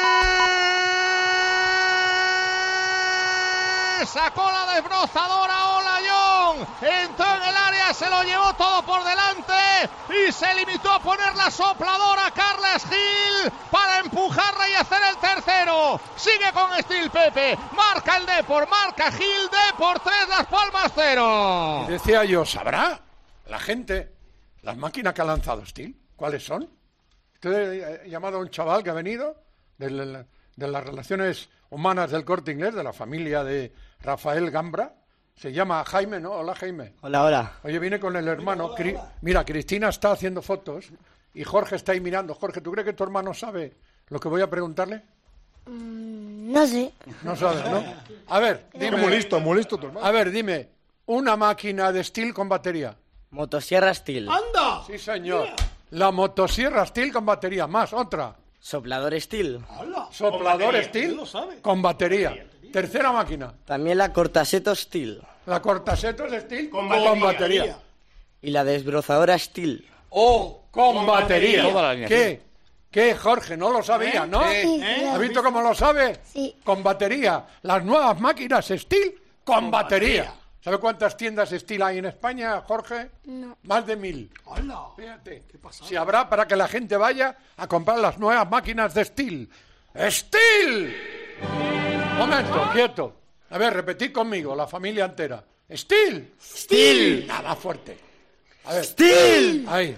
Speaker 4: Sacó la desbrozadora Olayón, entró en el área, se lo llevó todo por delante y se limitó a poner la sopladora Carles Gil para empujarla y hacer el tercero. Sigue con Steel, Pepe, marca el Depor, marca Gil, Depor 3, Las Palmas 0.
Speaker 2: Decía yo, ¿sabrá la gente las máquinas que ha lanzado Steel? ¿Cuáles son? He llamado a un chaval que ha venido de las relaciones humanas del Corte Inglés, de la familia de Rafael Gambra. Se llama Jaime, ¿no? Hola, Jaime.
Speaker 9: Hola, hola.
Speaker 2: Oye, viene con el hermano. Mira, Cristina está haciendo fotos y Jorge está ahí mirando. Jorge, ¿tú crees que tu hermano sabe lo que voy a preguntarle?
Speaker 9: No sé.
Speaker 2: No sabes, ¿no? A ver, dime.
Speaker 18: Muy listo tu hermano.
Speaker 2: A ver, dime, una máquina de Steel con batería.
Speaker 9: Motosierra Steel.
Speaker 2: ¡Anda! Sí, señor. La motosierra Steel con batería. Más, otra.
Speaker 9: Soplador Steel.
Speaker 2: Soplador Steel con batería. Tercera máquina.
Speaker 9: También la cortaseto Steel.
Speaker 2: La cortaseto Steel con batería.
Speaker 9: Y la desbrozadora Steel.
Speaker 2: ¡Oh! Con batería.
Speaker 1: Toda la
Speaker 2: ¿Qué, Jorge? No lo sabía, ¿no? ¿Has visto cómo lo sabe?
Speaker 9: Sí.
Speaker 2: Con batería. Las nuevas máquinas Steel con batería. ¿Sabe cuántas tiendas Steel hay en España, Jorge?
Speaker 9: No.
Speaker 2: Más de 1000. Fíjate. Si habrá para que la gente vaya a comprar las nuevas máquinas de Steel. ¡Steel! Momento, quieto. A ver, repetid conmigo, la familia entera. ¡Steel!
Speaker 9: ¡Steel!
Speaker 2: Nada más fuerte. A ver.
Speaker 9: ¡Steel!
Speaker 2: Ahí.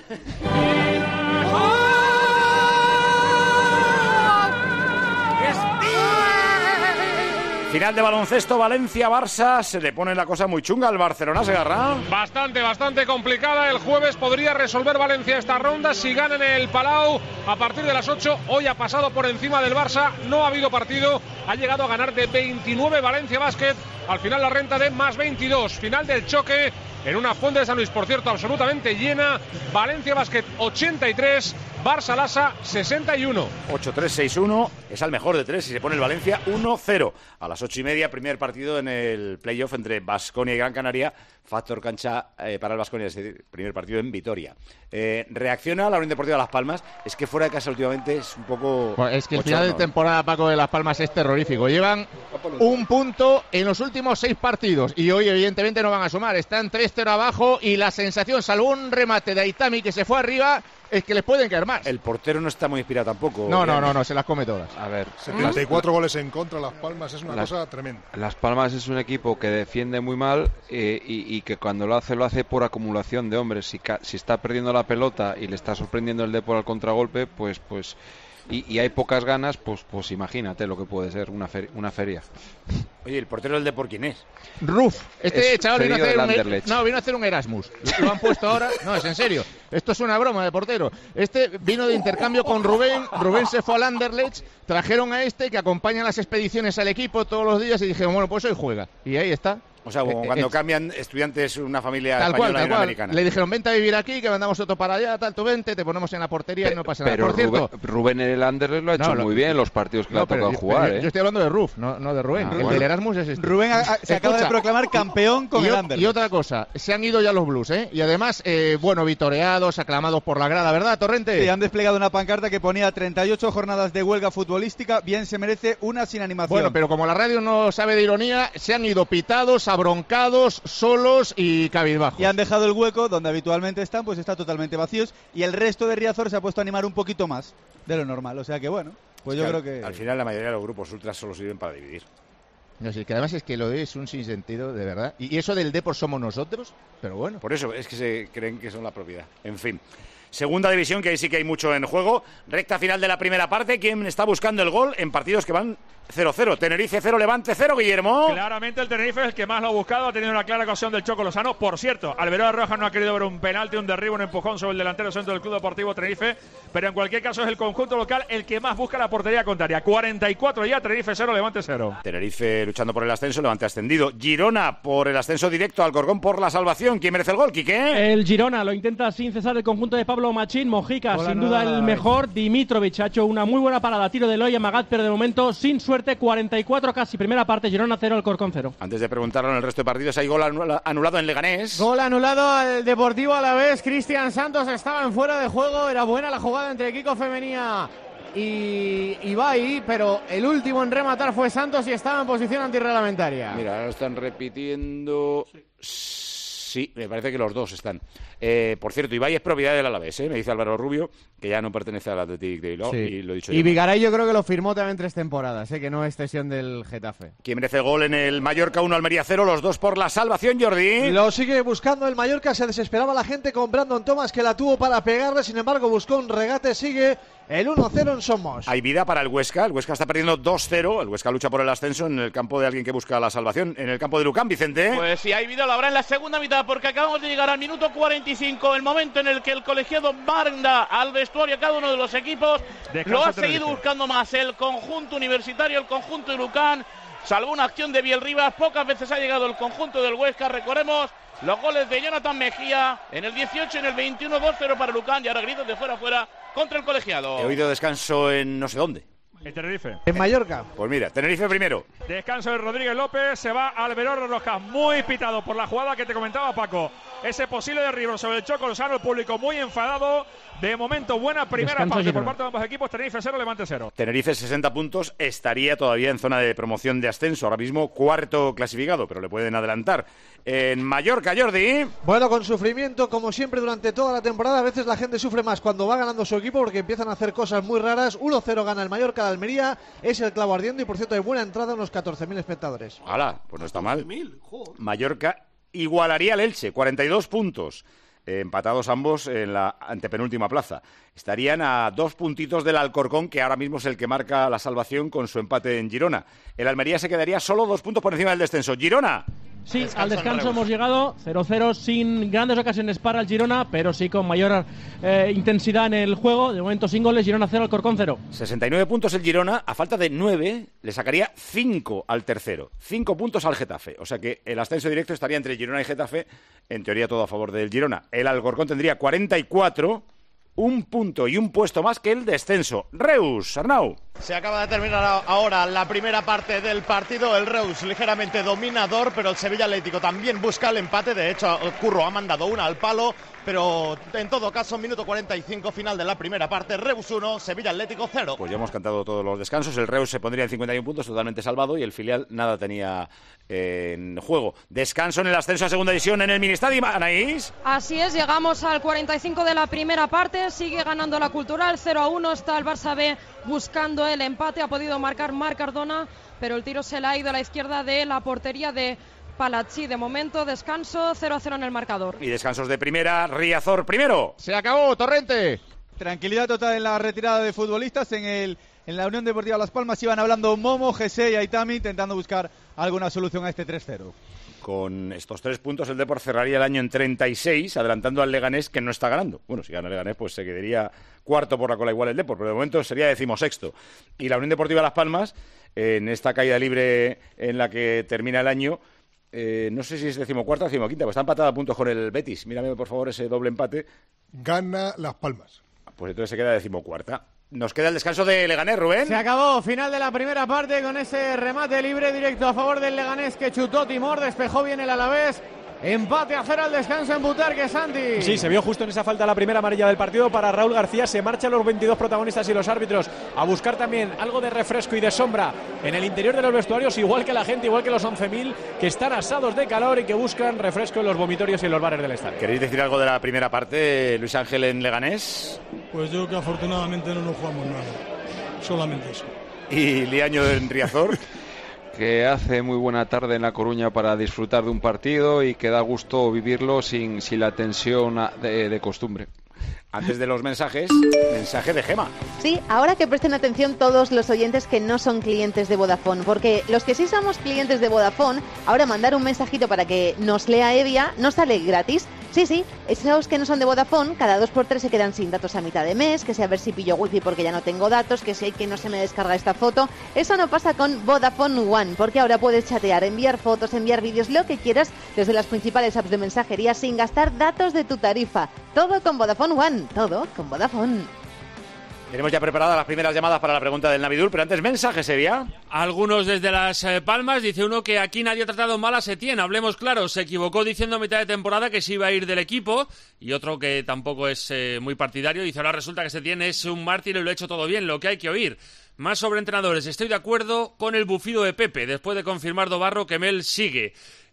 Speaker 1: Final de baloncesto, Valencia-Barça. Se le pone la cosa muy chunga al Barcelona, Segarra.
Speaker 6: Bastante complicada. El jueves podría resolver Valencia esta ronda si gana en el Palau a partir de las 8. Hoy ha pasado por encima del Barça. No ha habido partido. Ha llegado a ganar de 29 Valencia Basket. Al final la renta de más 22. Final del choque en una fuente de San Luis, por cierto, absolutamente llena. Valencia Basket 83. Barça Lassa 61.
Speaker 1: 8-3-6-1, es al mejor de 3 y se pone el Valencia 1-0. A las 8:30, primer partido en el playoff entre Baskonia y Gran Canaria. Factor cancha para el Baskonia, es decir, primer partido en Vitoria. Reacciona la Unión Deportiva Las Palmas. Es que fuera de casa últimamente es un poco...
Speaker 4: Bueno, es que el final de temporada, Paco, de Las Palmas es terrorífico. Llevan un punto en los últimos 6 partidos y hoy evidentemente no van a sumar. Están 3-0 abajo y la sensación, salvo un remate de Aitami que se fue arriba, es que les pueden caer más.
Speaker 1: El portero no está muy inspirado tampoco.
Speaker 4: No, se las come todas.
Speaker 17: A ver,
Speaker 18: 74 goles en contra Las Palmas, es una cosa tremenda.
Speaker 17: Las Palmas es un equipo que defiende muy mal y que cuando lo hace por acumulación de hombres. Si está perdiendo la pelota y le está sorprendiendo el Depor al contragolpe, pues y hay pocas ganas, pues imagínate lo que puede ser una feria.
Speaker 1: Oye, ¿el portero del Depor quién es?
Speaker 4: Ruf. Este chaval vino a hacer un Erasmus. Lo han puesto ahora. No, es en serio. Esto es una broma de portero. Este vino de intercambio con Rubén. Rubén se fue al Anderlecht. Trajeron a este que acompaña las expediciones al equipo todos los días y dijeron, bueno, pues hoy juega. Y ahí está.
Speaker 1: O sea, como cuando cambian estudiantes una familia
Speaker 4: tal
Speaker 1: española
Speaker 4: cual,
Speaker 1: y una americana.
Speaker 4: Le dijeron, vente a vivir aquí, que mandamos otro para allá, tal, tú vente, te ponemos en la portería y no pasa nada.
Speaker 17: Pero
Speaker 4: Por cierto,
Speaker 17: Rubén en el Anderlecht lo ha hecho muy bien los partidos que le ha tocado jugar.
Speaker 4: Yo estoy hablando de Ruf, no de Rubén. El del Erasmus es este.
Speaker 21: Rubén se acaba de proclamar campeón con el Anderlecht.
Speaker 4: Y otra cosa, se han ido ya los Blues, ¿eh? Y además, bueno, vitoreados, aclamados por la grada, ¿verdad, Torrente?
Speaker 21: Sí, han desplegado una pancarta que ponía 38 jornadas de huelga futbolística, bien se merece una sin animación.
Speaker 4: Bueno, pero como la radio no sabe de ironía, se han ido pitados, abroncados, solos y cabizbajos.
Speaker 21: Y han dejado el hueco donde habitualmente están, pues está totalmente vacíos, y el resto de Riazor se ha puesto a animar un poquito más de lo normal, o sea que bueno, pues yo creo que...
Speaker 1: Al final la mayoría de los grupos ultras solo sirven para dividir.
Speaker 4: No sé, que además es que lo es un sinsentido, de verdad. Y eso del Depor somos nosotros, pero bueno.
Speaker 1: Por eso, es que se creen que son la propiedad. En fin. Segunda división, que ahí sí que hay mucho en juego. Recta final de la primera parte. ¿Quién está buscando el gol en partidos que van 0-0? Tenerife 0, Levante 0, Guillermo.
Speaker 6: Claramente el Tenerife es el que más lo ha buscado. Ha tenido una clara ocasión del Choco Lozano. Por cierto, Alberola Rojas no ha querido ver un penalti, un derribo, un empujón sobre el delantero centro del Club Deportivo Tenerife. Pero en cualquier caso es el conjunto local el que más busca la portería contraria. 44 ya, Tenerife 0, Levante 0.
Speaker 1: Tenerife luchando por el ascenso, Levante ascendido. Girona por el ascenso directo, Alcorcón por la salvación. ¿Quién merece el gol, Quique?
Speaker 3: El Girona lo intenta sin cesar el conjunto de Pablo Machín. Mojica, sin duda el mejor. Dimitrovic ha hecho una muy buena parada. Tiro de Eloy Amagat, pero de momento sin suerte. 44 casi. Primera parte, Girona 0, Alcorcón 0.
Speaker 1: Antes de preguntarlo en el resto de partidos, hay gol anulado en Leganés.
Speaker 20: Gol anulado al Deportivo Alavés. Cristian Santos estaba en fuera de juego. Era buena la jugada entre Kiko Femenía y Ibai, pero el último en rematar fue Santos y estaba en posición antirreglamentaria.
Speaker 1: Mira, ahora lo están repitiendo. Sí, me parece que los dos están. Por cierto, Ibai es propiedad del Alavés, me dice Álvaro Rubio, que ya no pertenece al Athletic de Bilbao.
Speaker 20: Sí.
Speaker 1: Y lo he dicho
Speaker 20: y Vigaray yo creo que lo firmó también 3 temporadas, que no es cesión del Getafe.
Speaker 1: ¿Quién merece el gol en el Mallorca 1, Almería 0? Los dos por la salvación, Jordi.
Speaker 23: Lo sigue buscando el Mallorca, se desesperaba la gente con Brandon Thomas, que la tuvo para pegarle, sin embargo buscó un regate, sigue el 1-0 en Somos.
Speaker 1: Hay vida para el Huesca está perdiendo 2-0, el Huesca lucha por el ascenso en el campo de alguien que busca la salvación, en el campo de Lucán, Vicente.
Speaker 5: Pues sí, hay vida, lo habrá en la segunda mitad, porque acabamos de llegar al minuto 45, el momento en el que el colegiado manda al vestuario a cada uno de los equipos. Lo ha seguido buscando más el conjunto universitario, el conjunto de Lucán, salvo una acción de Biel Rivas. Pocas veces ha llegado el conjunto del Huesca. Recordemos los goles de Jonathan Mejía en el 18, en el 21, 2-0 para Lucán, y ahora gritos de fuera contra el colegiado.
Speaker 1: He oído descanso en no sé dónde.
Speaker 6: En Tenerife.
Speaker 23: En Mallorca.
Speaker 1: Pues mira, Tenerife primero.
Speaker 6: Descanso de Rodríguez López, se va Alberola Rojas, muy pitado por la jugada que te comentaba, Paco. Ese posible derribo sobre el Choco Lozano, el público muy enfadado. De momento, buena primera
Speaker 3: Descanso
Speaker 6: parte
Speaker 3: Girona.
Speaker 6: por parte de ambos equipos. Tenerife 0, Levante 0.
Speaker 1: Tenerife 60 puntos, estaría todavía en zona de promoción de ascenso. Ahora mismo cuarto clasificado, pero le pueden adelantar. En Mallorca, Jordi.
Speaker 23: Bueno, con sufrimiento, como siempre durante toda la temporada. A veces la gente sufre más cuando va ganando su equipo, porque empiezan a hacer cosas muy raras. 1-0 gana el Mallorca de Almería, es el clavo ardiendo, y por cierto hay buena entrada, unos 14.000 espectadores.
Speaker 1: ¡Hala! Pues no está mal. Mallorca igualaría al Elche, 42 puntos. Empatados ambos en la antepenúltima plaza. Estarían a 2 puntitos del Alcorcón, que ahora mismo es el que marca la salvación con su empate en Girona. El Almería se quedaría solo 2 puntos por encima del descenso. ¡Girona!
Speaker 3: Sí, al descanso hemos llegado 0-0 sin grandes ocasiones para el Girona, pero sí con mayor intensidad en el juego. De momento sin goles, Girona 0, Alcorcón 0.
Speaker 1: 69 puntos el Girona, a falta de 9 le sacaría 5 al tercero, 5 puntos al Getafe, o sea que el ascenso directo estaría entre Girona y Getafe, en teoría todo a favor del Girona. El Alcorcón tendría 44, un punto y un puesto más que el descenso. Reus, Arnau.
Speaker 22: Se acaba de terminar ahora la primera parte del partido. El Reus ligeramente dominador, pero el Sevilla Atlético también busca el empate. De hecho, Curro ha mandado una al palo, pero en todo caso, minuto 45, final de la primera parte. Reus 1, Sevilla Atlético 0.
Speaker 1: Pues ya hemos cantado todos los descansos. El Reus se pondría en 51 puntos, totalmente salvado, y el filial nada tenía en juego. Descanso en el ascenso a segunda división en el Ministadio, Anaís.
Speaker 8: Así es, llegamos al 45 de la primera parte. Sigue ganando la Cultural 0-1. Está el Barça B buscando el empate. Ha podido marcar Marc Cardona, pero el tiro se le ha ido a la izquierda de la portería de Palazzi. De momento, descanso 0-0 en el marcador.
Speaker 1: Y descansos de primera, Riazor primero.
Speaker 4: Se acabó, Torrente.
Speaker 21: Tranquilidad total en la retirada de futbolistas. En la Unión Deportiva Las Palmas iban hablando Momo, Jesse y Aitami, intentando buscar alguna solución a este 3-0.
Speaker 1: Con estos 3 puntos el Depor cerraría el año en 36, adelantando al Leganés, que no está ganando. Bueno, si gana el Leganés, pues se quedaría cuarto por la cola igual el Depor, pero de momento sería 16º. Y la Unión Deportiva Las Palmas, en esta caída libre en la que termina el año, no sé si es 14ª o 15ª, pues está empatada a puntos con el Betis. Mírame, por favor, ese doble empate.
Speaker 18: Gana Las Palmas.
Speaker 1: Pues entonces se queda 14ª. Nos queda el descanso de Leganés, Rubén.
Speaker 20: Se acabó, final de la primera parte con ese remate libre directo a favor del Leganés que chutó Timor, despejó bien el Alavés. Empate a 0 al descanso en Butarque, Santi.
Speaker 14: Sí, se vio justo en esa falta la primera amarilla del partido para Raúl García. Se marchan los 22 protagonistas y los árbitros a buscar también algo de refresco y de sombra en el interior de los vestuarios, igual que la gente, igual que los 11.000 que están asados de calor y que buscan refresco en los vomitorios y en los bares del estadio.
Speaker 1: ¿Queréis decir algo de la primera parte, Luis Ángel, en Leganés?
Speaker 15: Pues yo que afortunadamente no nos jugamos nada, solamente eso.
Speaker 1: ¿Y Liaño en Riazor?
Speaker 17: Que hace muy buena tarde en La Coruña para disfrutar de un partido y que da gusto vivirlo sin la tensión de costumbre.
Speaker 1: Antes de los mensajes, mensaje de Gema.
Speaker 10: Sí, ahora que presten atención todos los oyentes que no son clientes de Vodafone, porque los que sí somos clientes de Vodafone, ahora mandar un mensajito para que nos lea Evia no sale gratis. Sí, esos que no son de Vodafone, cada 2x3 se quedan sin datos a mitad de mes, que si a ver si pillo wifi porque ya no tengo datos, que si hay que no se me descarga esta foto. Eso no pasa con Vodafone One, porque ahora puedes chatear, enviar fotos, enviar vídeos, lo que quieras, desde las principales apps de mensajería sin gastar datos de tu tarifa. Todo con Vodafone One, todo con Vodafone.
Speaker 1: Tenemos ya preparadas las primeras llamadas para la pregunta del Navidul, pero antes mensajes, Sevilla.
Speaker 12: Algunos desde Las Palmas. Dice uno que aquí nadie ha tratado mal a Setién. Hablemos claro, se equivocó diciendo a mitad de temporada que se iba a ir del equipo. Y otro que tampoco es muy partidario. Dice, ahora resulta que Setién es un mártir y lo ha hecho todo bien, lo que hay que oír. Más sobre entrenadores. Estoy de acuerdo con el bufido de Pepe, después de confirmar Dobarro que Mel sigue.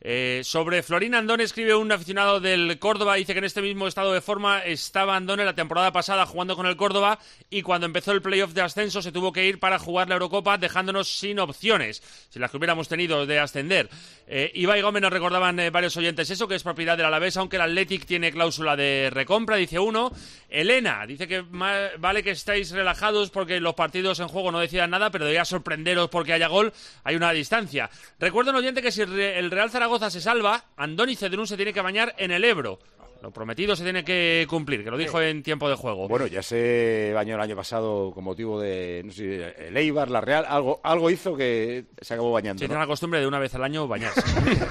Speaker 12: Sobre Florín Andone escribe un aficionado del Córdoba, dice que en este mismo estado de forma estaba Andone la temporada pasada jugando con el Córdoba y cuando empezó el playoff de ascenso se tuvo que ir para jugar la Eurocopa dejándonos sin opciones, si las que hubiéramos tenido de ascender. Ibai Gómez nos recordaban varios oyentes eso, que es propiedad del Alavés, aunque el Athletic tiene cláusula de recompra, dice uno. Elena dice que vale que estáis relajados porque los partidos en juego no decidan nada, pero debería sorprenderos porque haya gol, hay una distancia. Recuerdo un oyente que si el Real Zaragoza se salva, Andoni Cedrún se tiene que bañar en el Ebro. Lo prometido se tiene que cumplir, que lo dijo en tiempo de juego.
Speaker 1: Bueno, ya se bañó el año pasado con motivo de, no sé, el Eibar, la Real, algo hizo que se acabó bañando.
Speaker 12: Sí, tiene la costumbre de una vez al año bañarse.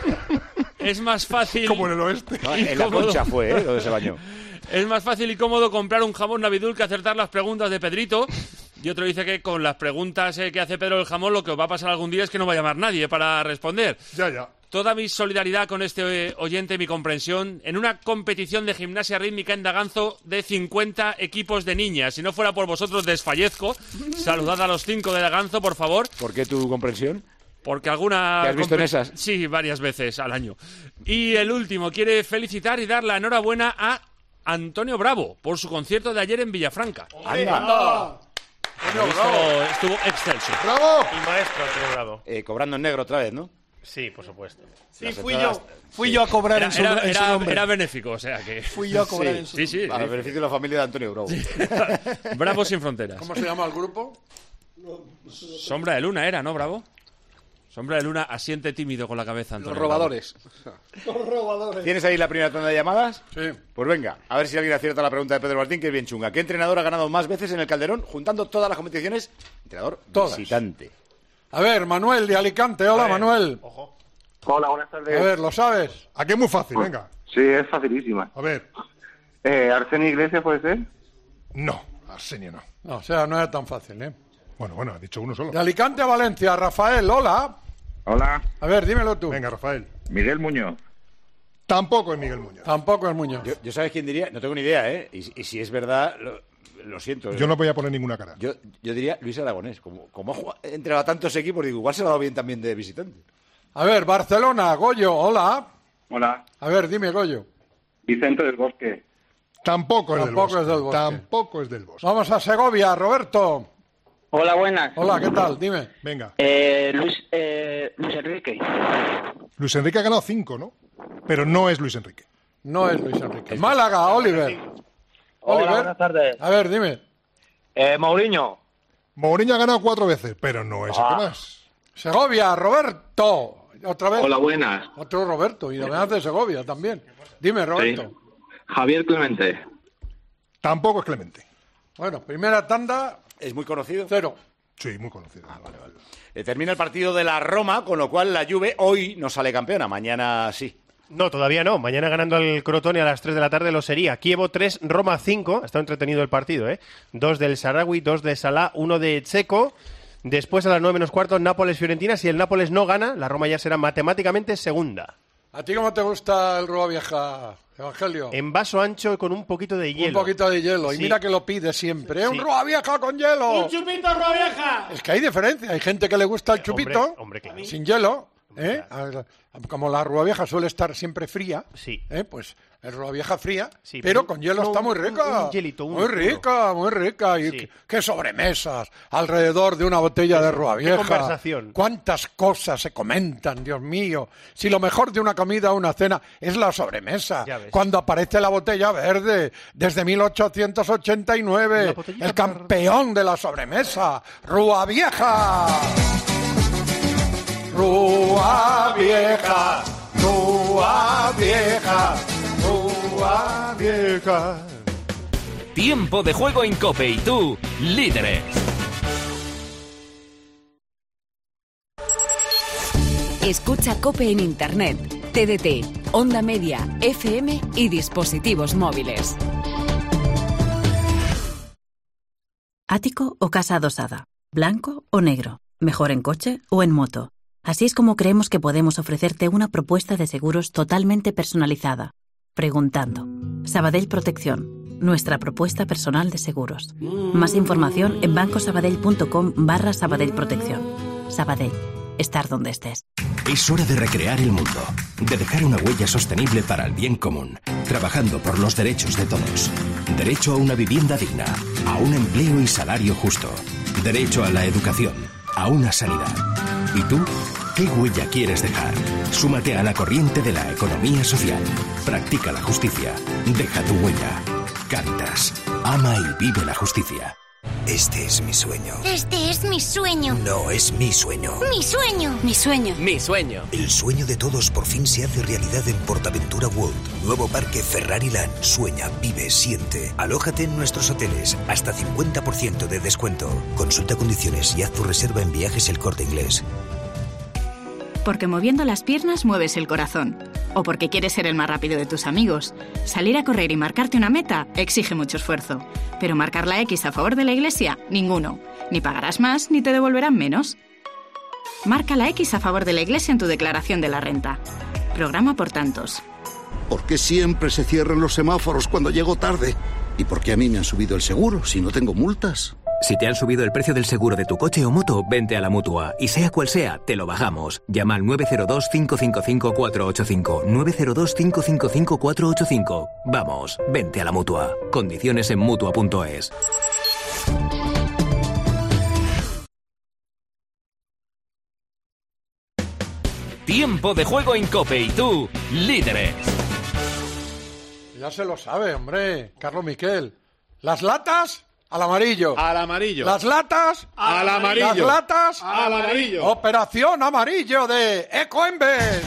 Speaker 12: Es más fácil...
Speaker 18: Como en el oeste.
Speaker 1: No, en la Concha fue, donde se bañó.
Speaker 12: Es más fácil y cómodo comprar un jamón Navidul que acertar las preguntas de Pedrito. Y otro dice que con las preguntas que hace Pedro el Jamón lo que os va a pasar algún día es que no va a llamar nadie para responder.
Speaker 18: Ya.
Speaker 12: Toda mi solidaridad con este oyente, mi comprensión, en una competición de gimnasia rítmica en Daganzo de 50 equipos de niñas. Si no fuera por vosotros, desfallezco. Saludad a los 5 de Daganzo, por favor.
Speaker 1: ¿Por qué tu comprensión?
Speaker 12: Porque alguna...
Speaker 1: ¿Te has visto en esas?
Speaker 12: Sí, varias veces al año. Y el último, quiere felicitar y dar la enhorabuena a Antonio Bravo por su concierto de ayer en Villafranca.
Speaker 1: ¡Anda!
Speaker 12: Estuvo excelso.
Speaker 18: ¡Bravo!
Speaker 13: Y maestro, Antonio Bravo.
Speaker 1: Cobrando en negro otra vez, ¿no?
Speaker 13: Sí, por supuesto.
Speaker 7: Sí, fui yo a cobrar en su nombre.
Speaker 12: Era benéfico, o sea que...
Speaker 7: Fui yo a cobrar en su nombre.
Speaker 12: Sí.
Speaker 1: Para el beneficio de la familia de Antonio Bravo.
Speaker 12: Sí. Bravo sin fronteras.
Speaker 2: ¿Cómo se llama el grupo?
Speaker 12: Sombra de Luna era, ¿no, Bravo? Sombra de Luna asiente tímido con la cabeza, Antonio.
Speaker 7: Los robadores.
Speaker 23: Los robadores.
Speaker 1: ¿Tienes ahí la primera tanda de llamadas?
Speaker 2: Sí.
Speaker 1: Pues venga, a ver si alguien acierta la pregunta de Pedro Martín, que es bien chunga. ¿Qué entrenador ha ganado más veces en el Calderón, juntando todas las competiciones? Entrenador visitante.
Speaker 2: A ver, Manuel de Alicante. Hola, Manuel.
Speaker 13: Ojo.
Speaker 16: Hola, buenas tardes.
Speaker 2: A ver, ¿lo sabes?
Speaker 18: Aquí es muy fácil, venga.
Speaker 16: Sí, es facilísima.
Speaker 18: A ver.
Speaker 16: ¿Arsenio Iglesias puede ser?
Speaker 18: No, Arsenio no.
Speaker 2: No, o sea, no es tan fácil, ¿eh?
Speaker 18: Bueno, ha dicho uno solo.
Speaker 2: De Alicante a Valencia, Rafael, hola.
Speaker 16: Hola.
Speaker 2: A ver, dímelo tú.
Speaker 18: Venga, Rafael.
Speaker 16: Miguel Muñoz.
Speaker 18: Tampoco es Miguel Muñoz.
Speaker 2: Tampoco es Muñoz.
Speaker 1: Yo ¿sabes quién diría? No tengo ni idea, ¿eh? Y si es verdad, lo siento.
Speaker 18: Yo no voy a poner ninguna cara.
Speaker 1: Yo diría Luis Aragonés. Como ha entrenado a tantos equipos, digo, igual se lo ha dado bien también de visitante.
Speaker 2: A ver, Barcelona, Goyo, hola.
Speaker 16: Hola.
Speaker 2: A ver, dime, Goyo.
Speaker 16: Vicente del Bosque.
Speaker 18: Tampoco es del Bosque.
Speaker 2: Tampoco es del Bosque. Vamos a Segovia, Roberto.
Speaker 25: Hola, buenas.
Speaker 2: Hola, ¿qué tal? Dime.
Speaker 18: Venga.
Speaker 25: Luis Enrique.
Speaker 18: Luis Enrique ha ganado 5, ¿no? Pero no es Luis Enrique.
Speaker 2: No es Luis Enrique. Málaga, Oliver.
Speaker 25: Hola, buenas tardes.
Speaker 2: A ver, dime.
Speaker 25: Mourinho.
Speaker 18: Mourinho ha ganado 4 veces, pero no es el que más.
Speaker 2: Segovia, Roberto. Otra vez.
Speaker 25: Hola, buenas.
Speaker 2: Otro Roberto. Y además de Segovia también. Dime, Roberto.
Speaker 25: Sí. Javier Clemente.
Speaker 18: Tampoco es Clemente.
Speaker 2: Bueno, primera tanda.
Speaker 1: ¿Es muy conocido?
Speaker 2: 0.
Speaker 18: Sí, muy conocido.
Speaker 1: Vale. Termina el partido de la Roma, con lo cual la Juve hoy no sale campeona, mañana sí.
Speaker 5: No, todavía no. Mañana ganando al Crotone a las 3 de la tarde lo sería. Kievo 3, Roma 5. Ha estado entretenido el partido, 2 del Sarawi, 2 de Salah, 1 de Checo. Después a las 9 menos cuarto, Nápoles-Fiorentina. Si el Nápoles no gana, la Roma ya será matemáticamente segunda.
Speaker 2: ¿A ti cómo te gusta el Rúa Vieja, Evangelio?
Speaker 5: En vaso ancho y con un poquito de hielo.
Speaker 2: Un poquito de hielo. Sí. Y mira que lo pide siempre. ¡Un Rúa Vieja con hielo!
Speaker 12: ¡Un chupito Rúa Vieja!
Speaker 2: Es que hay diferencia. Hay gente que le gusta el chupito
Speaker 5: claro.
Speaker 2: sin hielo. Como la Rúa Vieja suele estar siempre fría, pues el Rúa Vieja fría, pero con hielo está muy rica.
Speaker 5: Un hielito,
Speaker 2: muy rica. Y qué sobremesas alrededor de una botella de Rúa Vieja.
Speaker 5: Qué conversación.
Speaker 2: Cuántas cosas se comentan, Dios mío. Si lo mejor de una comida o una cena es la sobremesa. Cuando aparece la botella verde, desde 1889, el campeón de la sobremesa, Rúa Vieja. Rúa Vieja, Rúa Vieja, Rúa Vieja.
Speaker 9: Tiempo de juego en COPE y tú, líderes.
Speaker 11: Escucha COPE en Internet, TDT, Onda Media, FM y dispositivos móviles.
Speaker 19: ¿Ático o casa adosada? ¿Blanco o negro? ¿Mejor en coche o en moto? Así es como creemos que podemos ofrecerte una propuesta de seguros totalmente personalizada. Preguntando. Sabadell Protección, nuestra propuesta personal de seguros. Más información en bancosabadell.com/Sabadell Protección. Sabadell, estar donde estés.
Speaker 24: Es hora de recrear el mundo, de dejar una huella sostenible para el bien común, trabajando por los derechos de todos. Derecho a una vivienda digna, a un empleo y salario justo. Derecho a la educación, a una sanidad. ¿Y tú? ¿Qué huella quieres dejar? Súmate a la corriente de la economía social. Practica la justicia. Deja tu huella. Cáritas. Ama y vive la justicia.
Speaker 26: Este es mi sueño.
Speaker 27: Este es mi sueño.
Speaker 26: No, es mi sueño.
Speaker 27: Mi sueño.
Speaker 11: Mi sueño.
Speaker 26: Mi sueño. El sueño de todos por fin se hace realidad en Portaventura World. Nuevo parque Ferrari Land. Sueña, vive, siente. Alójate en nuestros hoteles. Hasta 50% de descuento. Consulta condiciones y haz tu reserva en Viajes El Corte Inglés.
Speaker 28: Porque moviendo las piernas mueves el corazón. O porque quieres ser el más rápido de tus amigos. Salir a correr y marcarte una meta exige mucho esfuerzo. Pero marcar la X a favor de la Iglesia, ninguno. Ni pagarás más ni te devolverán menos. Marca la X a favor de la Iglesia en tu declaración de la renta. Programa por tantos.
Speaker 29: ¿Por qué siempre se cierran los semáforos cuando llego tarde? ¿Y por qué a mí me han subido el seguro si no tengo multas?
Speaker 24: Si te han subido el precio del seguro de tu coche o moto, vente a la Mutua. Y sea cual sea, te lo bajamos. Llama al 902-555-485. 902-555-485. Vamos, vente a la Mutua. Condiciones en Mutua.es.
Speaker 9: Tiempo de juego en COPE y tú, líderes.
Speaker 2: Ya se lo sabe, hombre, Carlos Miquel. Las latas... al amarillo.
Speaker 4: Al amarillo.
Speaker 2: Las latas.
Speaker 4: Al amarillo.
Speaker 2: Las latas.
Speaker 4: Al amarillo.
Speaker 2: Operación Amarillo de Ecoembes.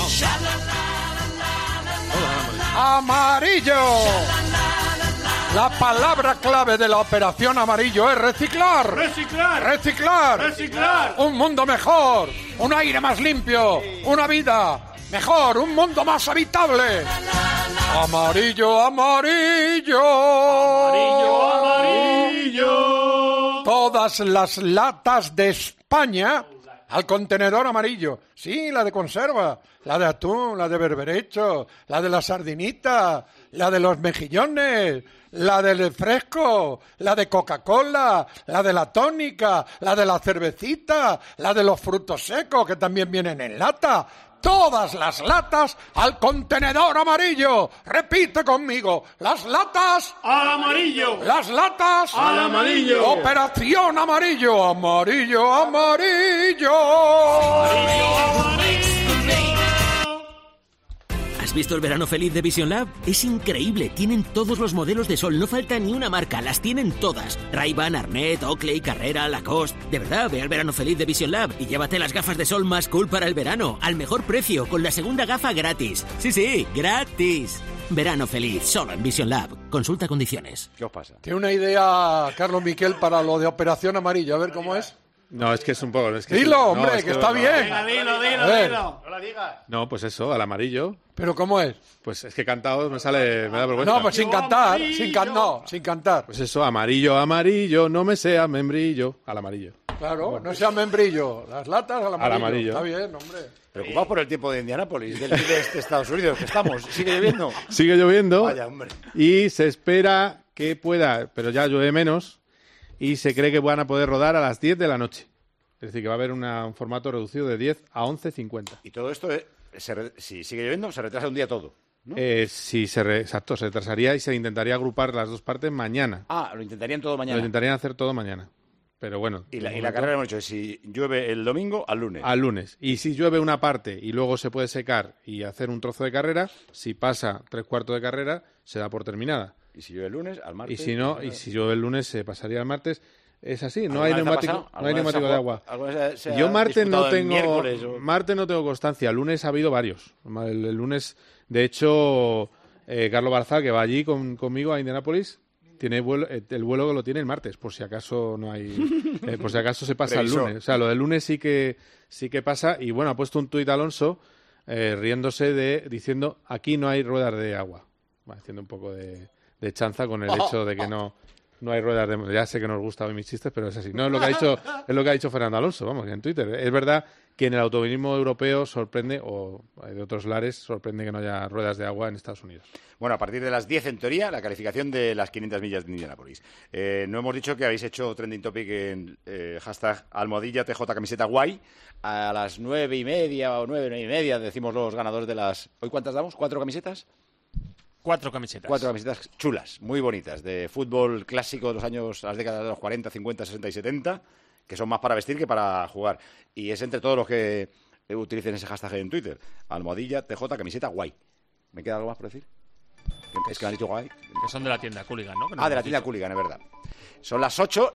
Speaker 2: Amarillo. La palabra clave de la Operación Amarillo es reciclar.
Speaker 12: Reciclar.
Speaker 2: Reciclar.
Speaker 12: Reciclar.
Speaker 2: Un mundo mejor. Un aire más limpio. Una vida mejor. Un mundo más habitable. Amarillo, amarillo.
Speaker 12: Amarillo, amarillo.
Speaker 2: Todas las latas de España al contenedor amarillo. Sí, la de conserva, la de atún, la de berberecho, la de la sardinita, la de los mejillones, la del fresco, la de Coca-Cola, la de la tónica, la de la cervecita, la de los frutos secos que también vienen en lata. Todas las latas al contenedor amarillo. Repite conmigo. Las latas
Speaker 12: al amarillo.
Speaker 2: Las latas
Speaker 12: al amarillo.
Speaker 2: Operación Amarillo. Amarillo, amarillo.
Speaker 12: Amarillo, amarillo.
Speaker 9: ¿Has visto el verano feliz de Vision Lab? Es increíble, tienen todos los modelos de sol, no falta ni una marca, las tienen todas. Ray-Ban, Arnett, Oakley, Carrera, Lacoste. De verdad, ve al verano feliz de Vision Lab y llévate las gafas de sol más cool para el verano, al mejor precio, con la segunda gafa gratis. Sí, gratis. Verano feliz, solo en Vision Lab. Consulta condiciones.
Speaker 1: ¿Qué os pasa?
Speaker 2: Tiene una idea, Carlos Miquel, para lo de Operación Amarillo. A ver cómo es.
Speaker 3: No, es que es un poco... Es que
Speaker 2: dilo, hombre,
Speaker 3: es
Speaker 2: que está bien.
Speaker 7: Venga, dilo.
Speaker 5: No la digas.
Speaker 3: No, pues eso, al amarillo.
Speaker 2: ¿Pero cómo es?
Speaker 3: Pues es que cantado me da vergüenza.
Speaker 2: No, pues sin cantar, sin cantar.
Speaker 3: Pues eso, amarillo, no me sea membrillo. Al amarillo.
Speaker 2: Claro, no sea membrillo. Las latas al amarillo.
Speaker 3: Al amarillo.
Speaker 2: Está bien, hombre.
Speaker 1: Preocupados por el tiempo de Indianápolis, del este de Estados Unidos, que estamos. ¿Sigue lloviendo?
Speaker 3: Sigue lloviendo.
Speaker 1: Vaya, hombre.
Speaker 3: Y se espera que pueda, pero ya llueve menos, y se cree que van a poder rodar a las 10 de la noche. Es decir, que va a haber un formato reducido de 10 a 11:50.
Speaker 1: Y todo esto, si sigue lloviendo, se retrasa un día todo, ¿no?
Speaker 3: Exacto, se retrasaría y se intentaría agrupar las dos partes mañana.
Speaker 1: Ah, lo intentarían todo mañana.
Speaker 3: Lo intentarían hacer todo mañana. Pero bueno.
Speaker 1: Y la carrera hemos dicho, si llueve el domingo, al lunes.
Speaker 3: Al lunes. Y si llueve una parte y luego se puede secar y hacer un trozo de carrera, si pasa 3/4 de carrera, se da por terminada.
Speaker 1: Y si llueve el lunes, al martes.
Speaker 3: Y si no, y si llueve el lunes, se pasaría al martes. Es así, no hay neumático de agua. Yo martes no tengo constancia. El lunes ha habido varios. El lunes, de hecho, Carlos Barzal, que va allí conmigo a Indianápolis, tiene el vuelo que lo tiene el martes, por si acaso no hay, por si acaso se pasa el lunes. O sea, lo del lunes sí que pasa. Y bueno, ha puesto un tuit Alonso riéndose diciendo aquí no hay ruedas de agua, haciendo un poco de chanza con el hecho de que no hay ruedas de... Ya sé que nos gusta hoy mis chistes, pero es así. No es lo que ha dicho Fernando Alonso, vamos, en Twitter. Es verdad que en el automovilismo europeo sorprende, o de otros lares, sorprende que no haya ruedas de agua en Estados Unidos.
Speaker 1: Bueno, a partir de las 10, en teoría, la calificación de las 500 millas de Indianápolis. No hemos dicho que habéis hecho trending topic en hashtag almohadilla TJ camiseta guay. A las 9:30 o 9:30 decimos los ganadores de las... ¿Hoy cuántas damos? ¿4 camisetas?
Speaker 12: 4 camisetas.
Speaker 1: 4 camisetas chulas, muy bonitas, de fútbol clásico de las décadas de los 40, 50, 60 y 70, que son más para vestir que para jugar. Y es entre todos los que utilicen ese hashtag en Twitter. Almohadilla, TJ, camiseta, guay. ¿Me queda algo más por decir? Es que me han dicho guay.
Speaker 12: Que son de la tienda Cooligan, ¿no?
Speaker 1: De la tienda Cooligan, es verdad. Son las 8,